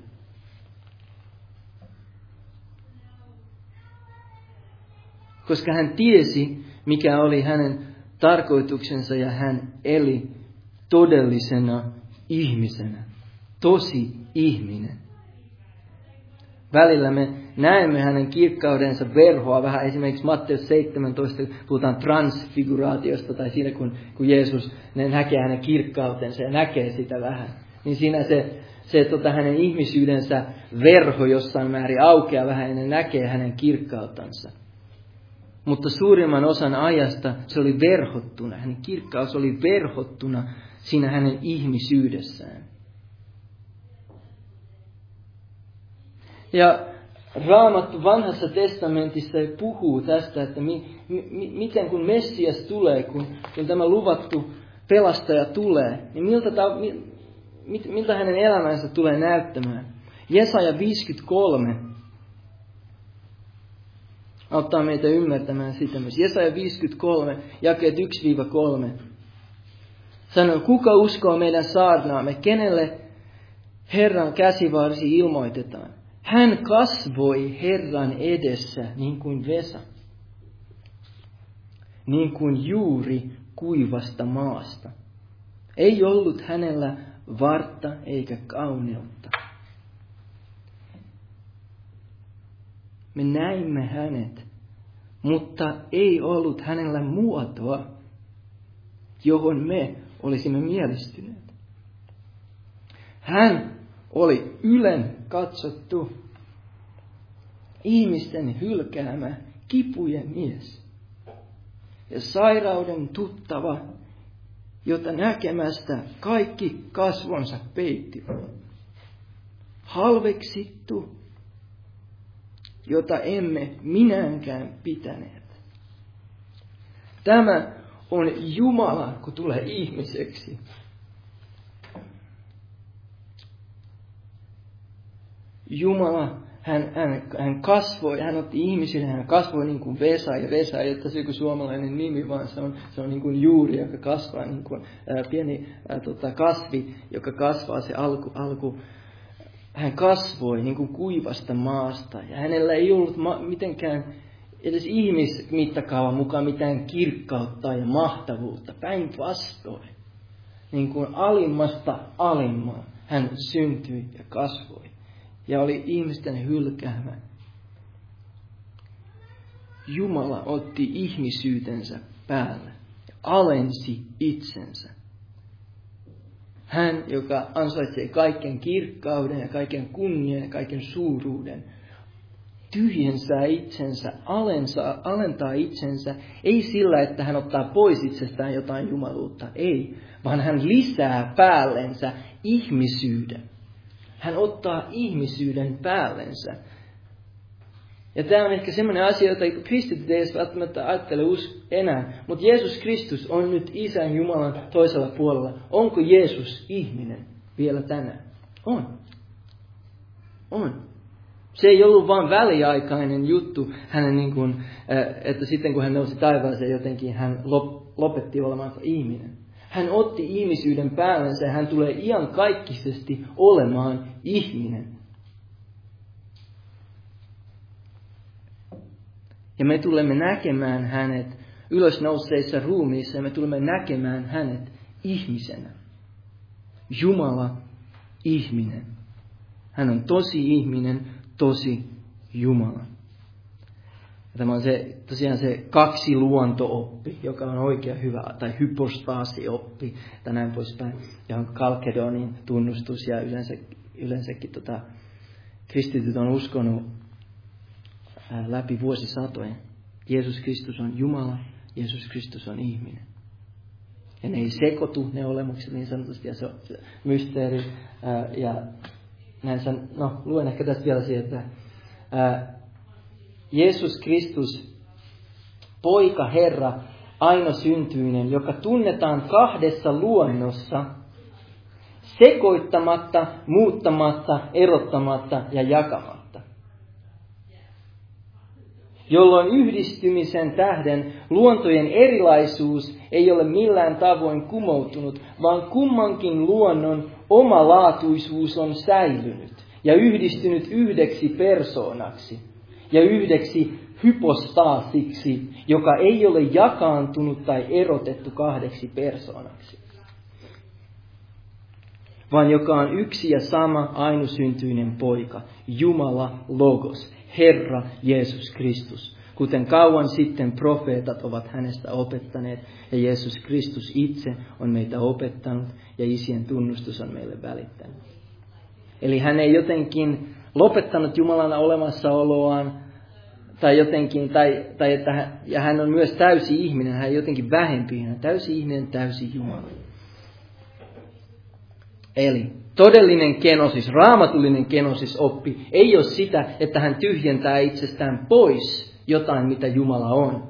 Koska hän tiesi, mikä oli hänen tarkoituksensa, ja hän eli todellisena ihmisenä, tosi ihminen. Välillä me näemme hänen kirkkaudensa verhoa vähän. Esimerkiksi Matteus 17 puhutaan transfiguraatiosta, tai siinä kun Jeesus näkee hänen kirkkautensa ja näkee sitä vähän. Niin siinä se hänen ihmisyydensä verho jossain määrin aukeaa vähän ja ne näkee hänen kirkkautansa. Mutta suurimman osan ajasta se oli verhottuna. Hänen kirkkaus oli verhottuna siinä hänen ihmisyydessään. Ja Raamattu Vanhassa testamentissa puhuu tästä, että miten kun Messias tulee, kun tämä luvattu pelastaja tulee, niin miltä hänen elämänsä tulee näyttämään. Jesaja 53 auttaa meitä ymmärtämään sitä myös. Jesaja 53, jakeet 1-3. Sanoo, kuka uskoo meidän saarnaamme, kenelle Herran käsivarsi ilmoitetaan. Hän kasvoi Herran edessä niin kuin Vesa, niin kuin juuri kuivasta maasta. Ei ollut hänellä vartta eikä kauneutta. Me näimme hänet, mutta ei ollut hänellä muotoa, johon me olisimme mielistyneet. Hän oli ylen katsottu, ihmisten hylkäämä, kipujen mies ja sairauden tuttava, jota näkemästä kaikki kasvonsa peittivät. Halveksittu, jota emme minäänkään pitäneet. Tämä on Jumala, kun tulee ihmiseksi. Jumala, hän kasvoi, hän otti ihmisille, hän kasvoi niin kuin Vesa, ja Vesa ei ole joku suomalainen nimi, vaan se on niin kuin juuri, joka kasvaa, niin kuin pieni kasvi, joka kasvaa se alku. Hän kasvoi niin kuin kuivasta maasta, ja hänellä ei ollut mitenkään edes ihmismittakaavan mukaan mitään kirkkautta ja mahtavuutta, päinvastoin. Niin kuin alimmasta alimmaan hän syntyi ja kasvoi. Ja oli ihmisten hylkäämä. Jumala otti ihmisyytensä päälle ja alensi itsensä. Hän, joka ansaitsee kaiken kirkkauden ja kaiken kunnian ja kaiken suuruuden, tyhjensää itsensä, alentaa itsensä, ei sillä, että hän ottaa pois itsestään jotain jumaluutta, ei, vaan hän lisää päällensä ihmisyyden. Hän ottaa ihmisyyden päällensä. Ja tämä on ehkä semmoinen asia, jota kristityt ei edes välttämättä ajattele enää. Mutta Jeesus Kristus on nyt Isän Jumalan toisella puolella. Onko Jeesus ihminen vielä tänään? On. Se ei ollut vain väliaikainen juttu, hänen niin kuin, että sitten kun hän nousi taivaaseen jotenkin, hän lopetti olemaan ihminen. Hän otti ihmisyyden päällensä ja hän tulee iankaikkisesti olemaan ihminen. Ja me tulemme näkemään hänet ylösnouseissa ruumiissa ja me tulemme näkemään hänet ihmisenä. Jumala ihminen. Hän on tosi ihminen, tosi Jumala. Ja tämä on tosiaan se kaksiluonto-oppi, joka on oikein hyvä, tai hypostaasi-oppi, tai näin poispäin, johon Kalkedonin tunnustus ja yleensäkin kristityt on uskonut läpi vuosisatojen. Jeesus Kristus on Jumala, Jeesus Kristus on ihminen. Ja ne ei sekoitu, ne olemukset niin sanotusti, ja se on mysteeri. Ja näin luen ehkä tästä vielä siihen, että Jeesus Kristus, poika Herra, ainoasyntyinen, joka tunnetaan kahdessa luonnossa, sekoittamatta, muuttamatta, erottamatta ja jakamatta. Jolloin yhdistymisen tähden luontojen erilaisuus ei ole millään tavoin kumoutunut, vaan kummankin luonnon omalaatuisuus on säilynyt ja yhdistynyt yhdeksi persoonaksi ja yhdeksi hypostaasiksi, joka ei ole jakaantunut tai erotettu kahdeksi persoonaksi, vaan joka on yksi ja sama ainusyntyinen poika, Jumala Logos, Herra Jeesus Kristus, kuten kauan sitten profeetat ovat hänestä opettaneet, ja Jeesus Kristus itse on meitä opettanut, ja isien tunnustus on meille välittänyt. Eli hän ei jotenkin lopettanut Jumalana olemassaoloaan, tai jotenkin, ja hän on myös täysi ihminen, hän ei jotenkin vähempi, hän on täysi ihminen, täysi Jumala. Eli todellinen kenosis, raamatullinen kenosis-oppi ei ole sitä, että hän tyhjentää itsestään pois jotain, mitä Jumala on.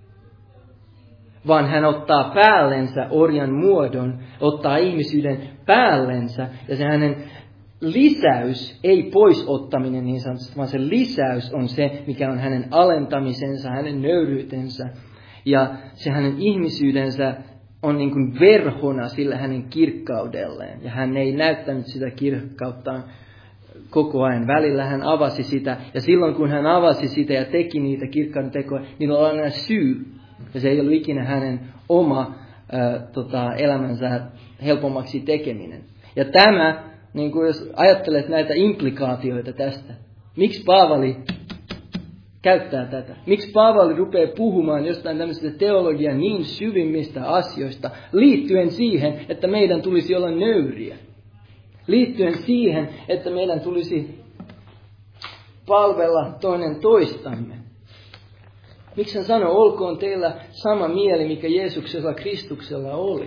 Vaan hän ottaa päällensä orjan muodon, ottaa ihmisyyden päällensä, ja se hänen lisäys, ei poisottaminen niin sanotusti, vaan se lisäys on se, mikä on hänen alentamisensa, hänen nöyryytensä, ja se hänen ihmisyydensä on niin kuin verhona sillä hänen kirkkaudelleen. Ja hän ei näyttänyt sitä kirkkauttaan koko ajan. Välillä hän avasi sitä. Ja silloin kun hän avasi sitä ja teki niitä kirkkauden tekoja, niin oli aina syy. Ja se ei ollut ikinä hänen oma elämänsä helpommaksi tekeminen. Ja tämä, niin kuin jos ajattelet näitä implikaatioita tästä. Miksi Paavali käyttää tätä? Miksi Paavali rupeaa puhumaan jostain tämmöisestä teologian niin syvimmistä asioista, liittyen siihen, että meidän tulisi olla nöyriä? Liittyen siihen, että meidän tulisi palvella toinen toistamme. Miksi hän sanoo, olkoon teillä sama mieli, mikä Jeesuksella Kristuksella oli?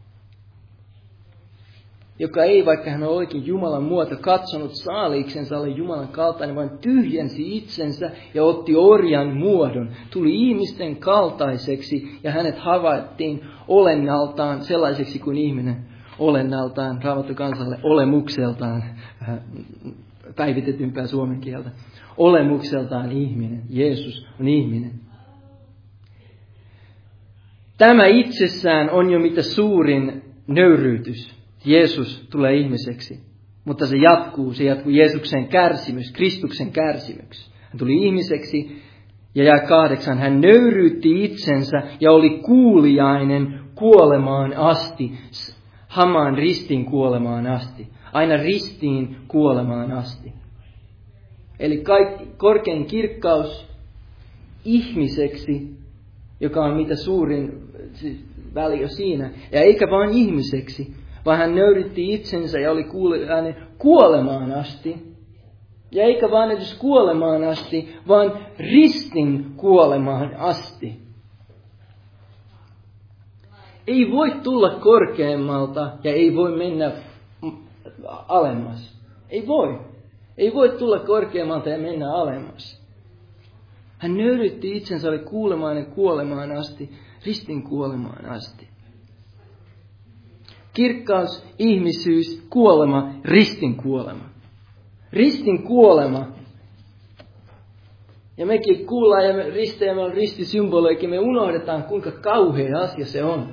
Joka ei, vaikka hän on oikein Jumalan muoto, katsonut saaliiksensa olla Jumalan kaltainen, vaan tyhjensi itsensä ja otti orjan muodon. Tuli ihmisten kaltaiseksi ja hänet havaittiin olennaltaan sellaiseksi kuin ihminen. Olennaltaan, Raamattu kansalle, olemukseltaan, päivitetympää suomen kieltä. Olemukseltaan ihminen. Jeesus on ihminen. Tämä itsessään on jo mitä suurin nöyryytys. Jeesus tulee ihmiseksi, mutta se jatkuu Jeesuksen kärsimys, Kristuksen kärsimys. Hän tuli ihmiseksi ja jae 8, hän nöyryytti itsensä ja oli kuuliainen kuolemaan asti, hamaan ristiin kuolemaan asti, aina ristiin kuolemaan asti. Eli korkein kirkkaus ihmiseksi, joka on mitä suurin väliö siinä, ja eikä vain ihmiseksi, vaan hän nöyrytti itsensä ja oli kuuliainen kuolemaan asti. Ja eikä vaan edes kuolemaan asti, vaan ristin kuolemaan asti. Ei voi tulla korkeammalta ja ei voi mennä alemmas. Ei voi. Ei voi tulla korkeammalta ja mennä alemmas. Hän nöyrytti itsensä, oli kuolemaan asti, ristin kuolemaan asti. Kirkkaus, ihmisyys, kuolema, ristin kuolema. Ristin kuolema. Ja mekin kuullaan ja ristejä, me on ristisymboloikin, me unohdetaan kuinka kauhea asia se on.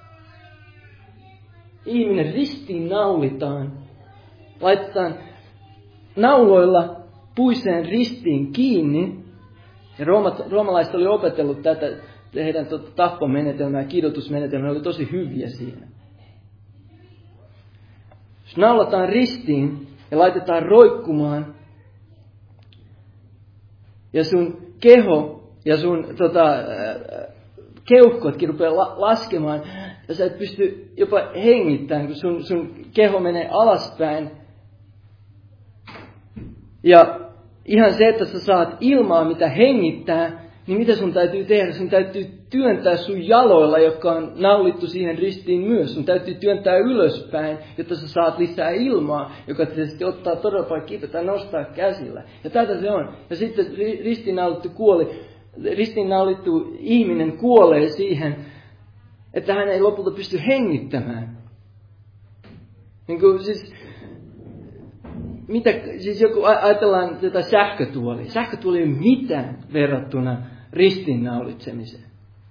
Ihminen ristiin naulitaan. Laitetaan nauloilla puiseen ristiin kiinni. Ja roomalaiset oli opetellut tätä, heidän tappomenetelmää ja kidutusmenetelmää, oli tosi hyviä siinä. Jos naulataan ristiin ja laitetaan roikkumaan, ja sun keho ja sun keuhkotkin rupeaa laskemaan, ja sä et pysty jopa hengittämään, kun sun keho menee alaspäin. Ja ihan se, että sä saat ilmaa, mitä hengittää, niin mitä sun täytyy tehdä? Sun täytyy työntää sun jaloilla, jotka on naulittu siihen ristiin myös. Sun täytyy työntää ylöspäin, jotta sä saat lisää ilmaa, joka tietysti ottaa todella paljon kipeää nostaa käsillä. Ja tätä se on. Ja sitten ristiinnaulittu ihminen kuolee siihen, että hän ei lopulta pysty hengittämään. Niin kuin siis joku ajatellaan tätä sähkötuolia. Sähkötuoli ei ole mitään verrattuna ristiinnaulitsemiseen.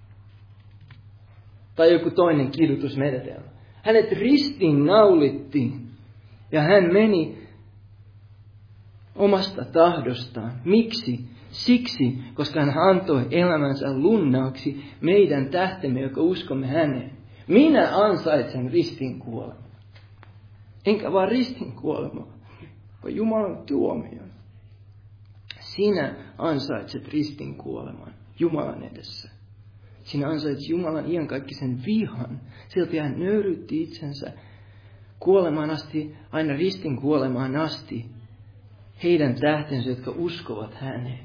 Tai joku toinen kidutusmenetelmä. Hänet ristiinnaulittiin ja hän meni omasta tahdostaan. Miksi? Siksi, koska hän antoi elämänsä lunnaaksi meidän tähtemme, joka uskomme häneen. Minä ansaitsen ristin kuoleman. Enkä vaan ristin kuoleman, vaan Jumalan tuomion. Sinä ansaitset ristin kuoleman Jumalan edessä. Sinä ansaitset Jumalan iankaikkisen vihan. Silti hän nöyrytti itsensä kuolemaan asti, aina ristin kuolemaan asti. Heidän tähtensä, jotka uskovat häneen.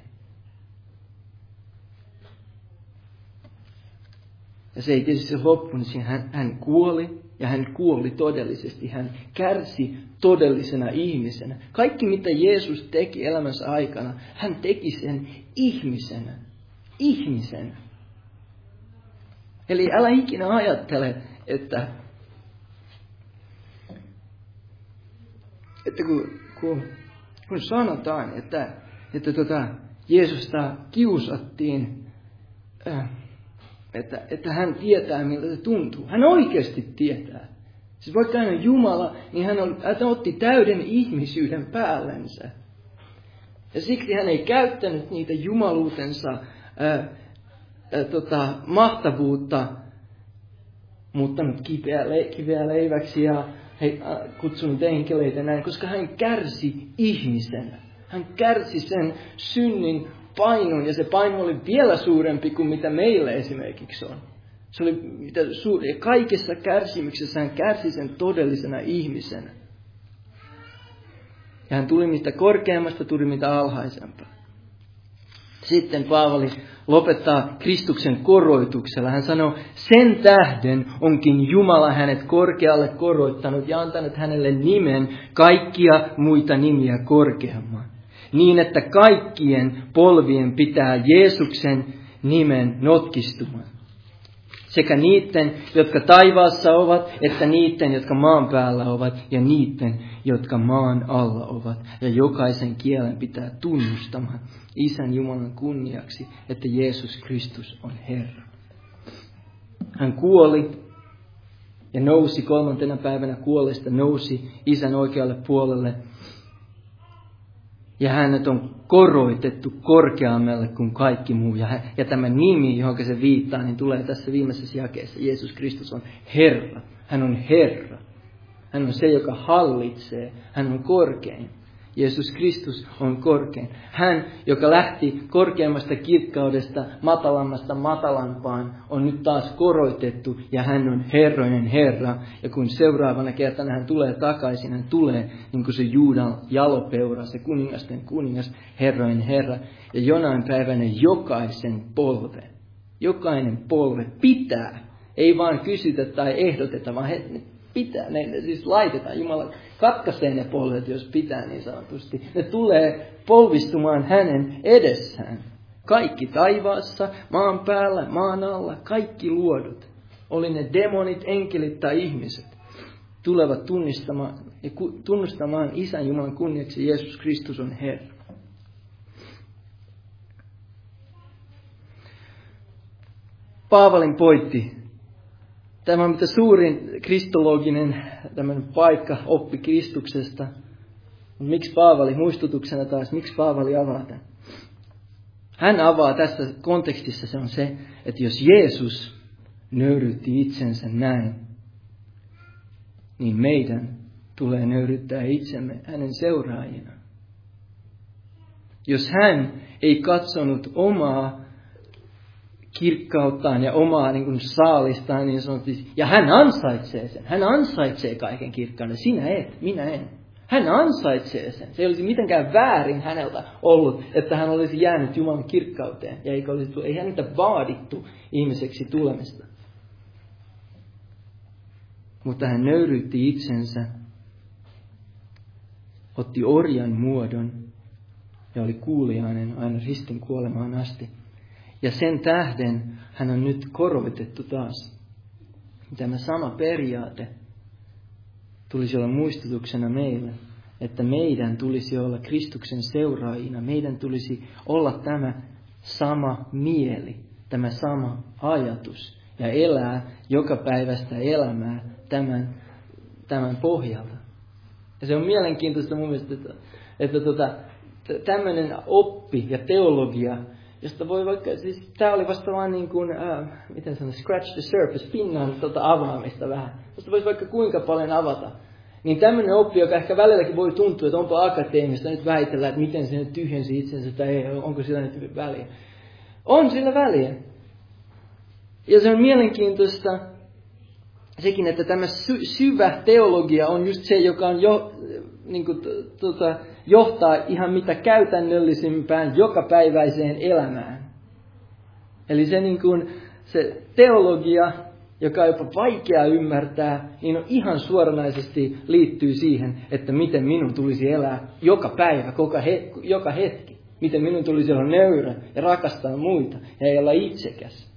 Ja se ei tietysti loppunut siihen. Hän kuoli ja hän kuoli todellisesti. Hän kärsi todellisena ihmisenä. Kaikki mitä Jeesus teki elämänsä aikana, hän teki sen ihmisenä. Ihmisenä. Eli älä ikinä ajattele, että kun sanotaan, että Jeesusta kiusattiin, että hän tietää, miltä se tuntuu. Hän oikeasti tietää. Siis vaikka hän on Jumala, niin hän otti täyden ihmisyyden päällensä. Ja siksi hän ei käyttänyt niitä jumaluutensa mahtavuutta, muuttanut kiveä leiväksi ja kutsunut enkeleitä näin, koska hän kärsi ihmisenä. Hän kärsi sen synnin painon, ja se paino oli vielä suurempi kuin mitä meillä esimerkiksi on. Se oli mitä suuri, ja kaikessa kärsimyksessä hän kärsi sen todellisena ihmisenä. Ja hän tuli mistä korkeammasta, tuli mitä alhaisempaa. Sitten Paavali lopettaa Kristuksen koroituksella. Hän sanoo, sen tähden onkin Jumala hänet korkealle koroittanut ja antanut hänelle nimen kaikkia muita nimiä korkeamman. Niin, että kaikkien polvien pitää Jeesuksen nimen notkistumaan. Sekä niiden, jotka taivaassa ovat, että niiden, jotka maan päällä ovat, ja niiden, jotka maan alla ovat. Ja jokaisen kielen pitää tunnustamaan Isän Jumalan kunniaksi, että Jeesus Kristus on Herra. Hän kuoli ja nousi 3. päivänä kuolleesta, nousi Isän oikealle puolelle. Ja hänet on koroitettu korkeammalle kuin kaikki muu. Ja tämä nimi, johon se viittaa, niin tulee tässä viimeisessä jakeessa. Jeesus Kristus on Herra. Hän on Herra. Hän on se, joka hallitsee. Hän on korkein. Jeesus Kristus on korkein. Hän, joka lähti korkeammasta kirkkaudesta matalammasta matalampaan, on nyt taas koroitettu ja hän on Herrojen Herra. Ja kun seuraavana kertana hän tulee takaisin, hän tulee niin kuin se Juudan jalopeura, se kuningasten kuningas, Herrojen Herra. Ja jonain päivänä jokainen polve pitää, ei vaan kysytä tai ehdoteta, vaan pitää, ne siis laitetaan, Jumala katkaisee ne polvet, jos pitää niin sanotusti. Ne tulee polvistumaan hänen edessään. Kaikki taivaassa, maan päällä, maan alla, kaikki luodut. Oli ne demonit, enkelit tai ihmiset. Tulevat tunnustamaan Isän Jumalan kunniaksi, Jeesus Kristus on Herra. Paavalin pointti. Tämä on mitä suurin kristologinen paikka oppi Kristuksesta. Miksi Paavali, muistutuksena taas, miksi Paavali avaa tämän? Hän avaa tässä kontekstissa se on se, että jos Jeesus nöyrytti itsensä näin, niin meidän tulee nöyryttää itsemme hänen seuraajinaan. Jos hän ei katsonut omaa kirkkauttaan ja omaa niin kuin saalistaan, niin sanotusti, ja hän ansaitsee sen. Hän ansaitsee kaiken kirkkauden. Sinä et, minä en. Hän ansaitsee sen. Se ei olisi mitenkään väärin häneltä ollut, että hän olisi jäänyt Jumalan kirkkauteen. Ja ei häntä vaadittu ihmiseksi tulemista. Mutta hän nöyryytti itsensä, otti orjan muodon ja oli kuuliainen aina ristin kuolemaan asti. Ja sen tähden hän on nyt korotettu taas. Tämä sama periaate tulisi olla muistutuksena meille, että meidän tulisi olla Kristuksen seuraajina. Meidän tulisi olla tämä sama mieli, tämä sama ajatus ja elää jokapäiväistä elämää tämän pohjalta. Ja se on mielenkiintoista mun mielestä, että tämmöinen oppi ja teologia, josta voi vaikka, siis tämä oli vasta vaan niin kuin, miten sanon, scratch the surface, pinnan avaamista vähän. Tästä voisi vaikka kuinka paljon avata. Niin tämmöinen oppi, joka ehkä välilläkin voi tuntua, että onpa akateemista nyt väitellä, että miten se nyt tyhjensi itsensä tai ei, onko sillä nyt väliä. On sillä väliä. Ja se on mielenkiintoista sekin, että tämä syvä teologia on just se, joka on johtaa ihan mitä käytännöllisimpään jokapäiväiseen elämään. Eli se teologia, joka on jopa vaikea ymmärtää, niin on ihan suoranaisesti liittyy siihen, että miten minun tulisi elää joka päivä, joka hetki. Miten minun tulisi olla nöyrä ja rakastaa muita ja ei olla itsekäs.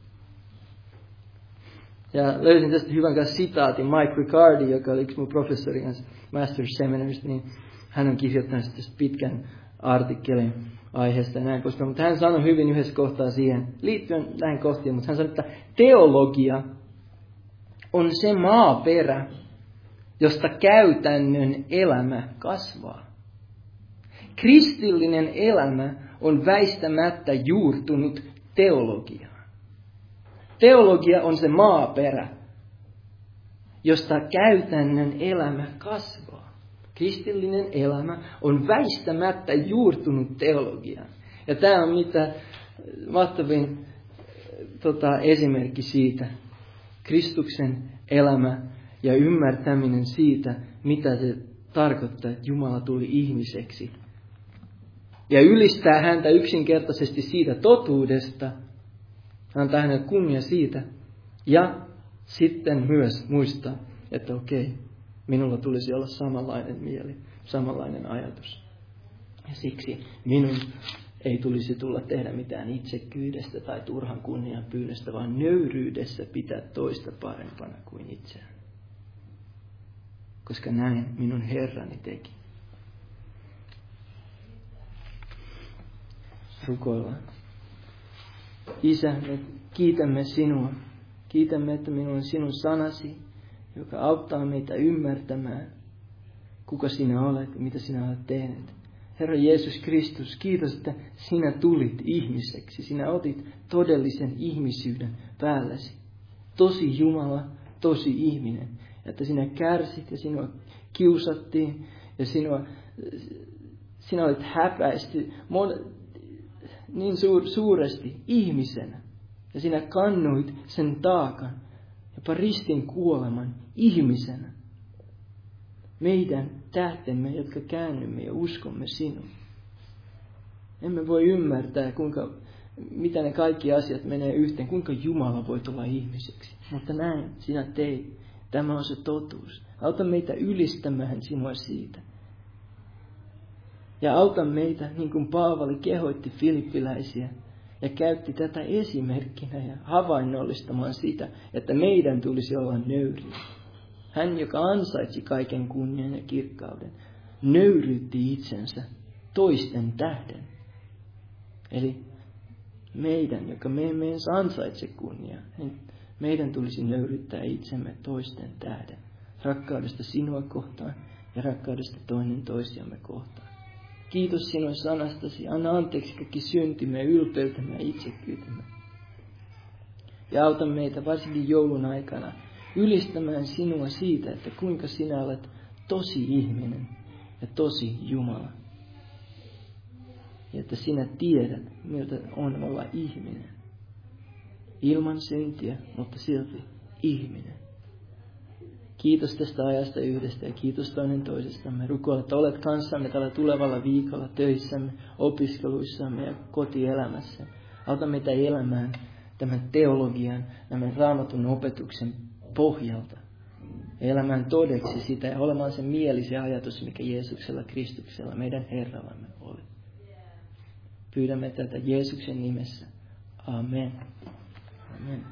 Ja löysin tästä hyvän kanssa sitaatin Mike Riccardi, joka oli yksi mun professori Master's Seminarista, niin hän on kirjoittanut tästä pitkän artikkelin aiheesta ja näin poispäin. Mutta hän sanoi hyvin yhdessä kohtaa siihen, liittyen näihin kohtiin, mutta hän sanoi, että teologia on se maaperä, josta käytännön elämä kasvaa. Kristillinen elämä on väistämättä juurtunut teologiaan. Teologia on se maaperä, josta käytännön elämä kasvaa. Kristillinen elämä on väistämättä juurtunut teologiaan. Ja tämä on mitä mahtavin esimerkki siitä. Kristuksen elämä ja ymmärtäminen siitä, mitä se tarkoittaa, että Jumala tuli ihmiseksi. Ja ylistää häntä yksinkertaisesti siitä totuudesta, antaa hänelle kunnia siitä. Ja sitten myös muistaa, että okei, minulla tulisi olla samanlainen mieli, samanlainen ajatus. Ja siksi minun ei tulisi tulla tehdä mitään itsekkyydestä tai turhan kunnian pyynnöstä, vaan nöyryydessä pitää toista parempana kuin itseään. Koska näin minun Herrani teki. Rukoillaan. Isä, me kiitämme sinua. Kiitämme, että minulla on sinun sanasi, joka auttaa meitä ymmärtämään, kuka sinä olet ja mitä sinä olet tehnyt. Herra Jeesus Kristus, kiitos, että sinä tulit ihmiseksi. Sinä otit todellisen ihmisyyden päälläsi. Tosi Jumala, tosi ihminen. Että sinä kärsit ja sinua kiusattiin ja sinä olet häpäisty niin suuresti ihmisenä. Ja sinä kannoit sen taakan, jopa ristin kuoleman ihmisenä. Meidän tähtemme, jotka käännymme ja uskomme sinuun. Emme voi ymmärtää, mitä ne kaikki asiat menee yhteen, kuinka Jumala voi tulla ihmiseksi. Mutta näin sinä teit. Tämä on se totuus. Auta meitä ylistämään sinua siitä. Ja auta meitä, niin kuin Paavali kehoitti filippiläisiä, ja käytti tätä esimerkkinä ja havainnollistamaan sitä, että meidän tulisi olla nöyriä. Hän, joka ansaitsi kaiken kunnian ja kirkkauden, nöyryytti itsensä toisten tähden. Eli meidän, joka me emme edes ansaitse kunniaa, niin meidän tulisi nöyryttää itsemme toisten tähden. Rakkaudesta sinua kohtaan ja rakkaudesta toinen toisiamme kohtaan. Kiitos sinun sanastasi. Anna anteeksi kaikki syntimme, ylpeytemme ja itsekyytemme. Ja auta meitä varsinkin joulun aikana ylistämään sinua siitä, että kuinka sinä olet tosi ihminen ja tosi Jumala. Ja että sinä tiedät, miltä on olla ihminen. Ilman syntiä, mutta silti ihminen. Kiitos tästä ajasta yhdestä ja kiitos toinen toisestamme. Rukoile, että olet kanssamme tällä tulevalla viikolla töissämme, opiskeluissamme ja kotielämässä. Auta meitä elämään tämän teologian, tämän Raamatun opetuksen pohjalta. Elämään todeksi sitä ja olemaan se mieli, se ajatus, mikä Jeesuksella, Kristuksella, meidän Herrallamme oli. Pyydämme tätä Jeesuksen nimessä. Amen. Amen.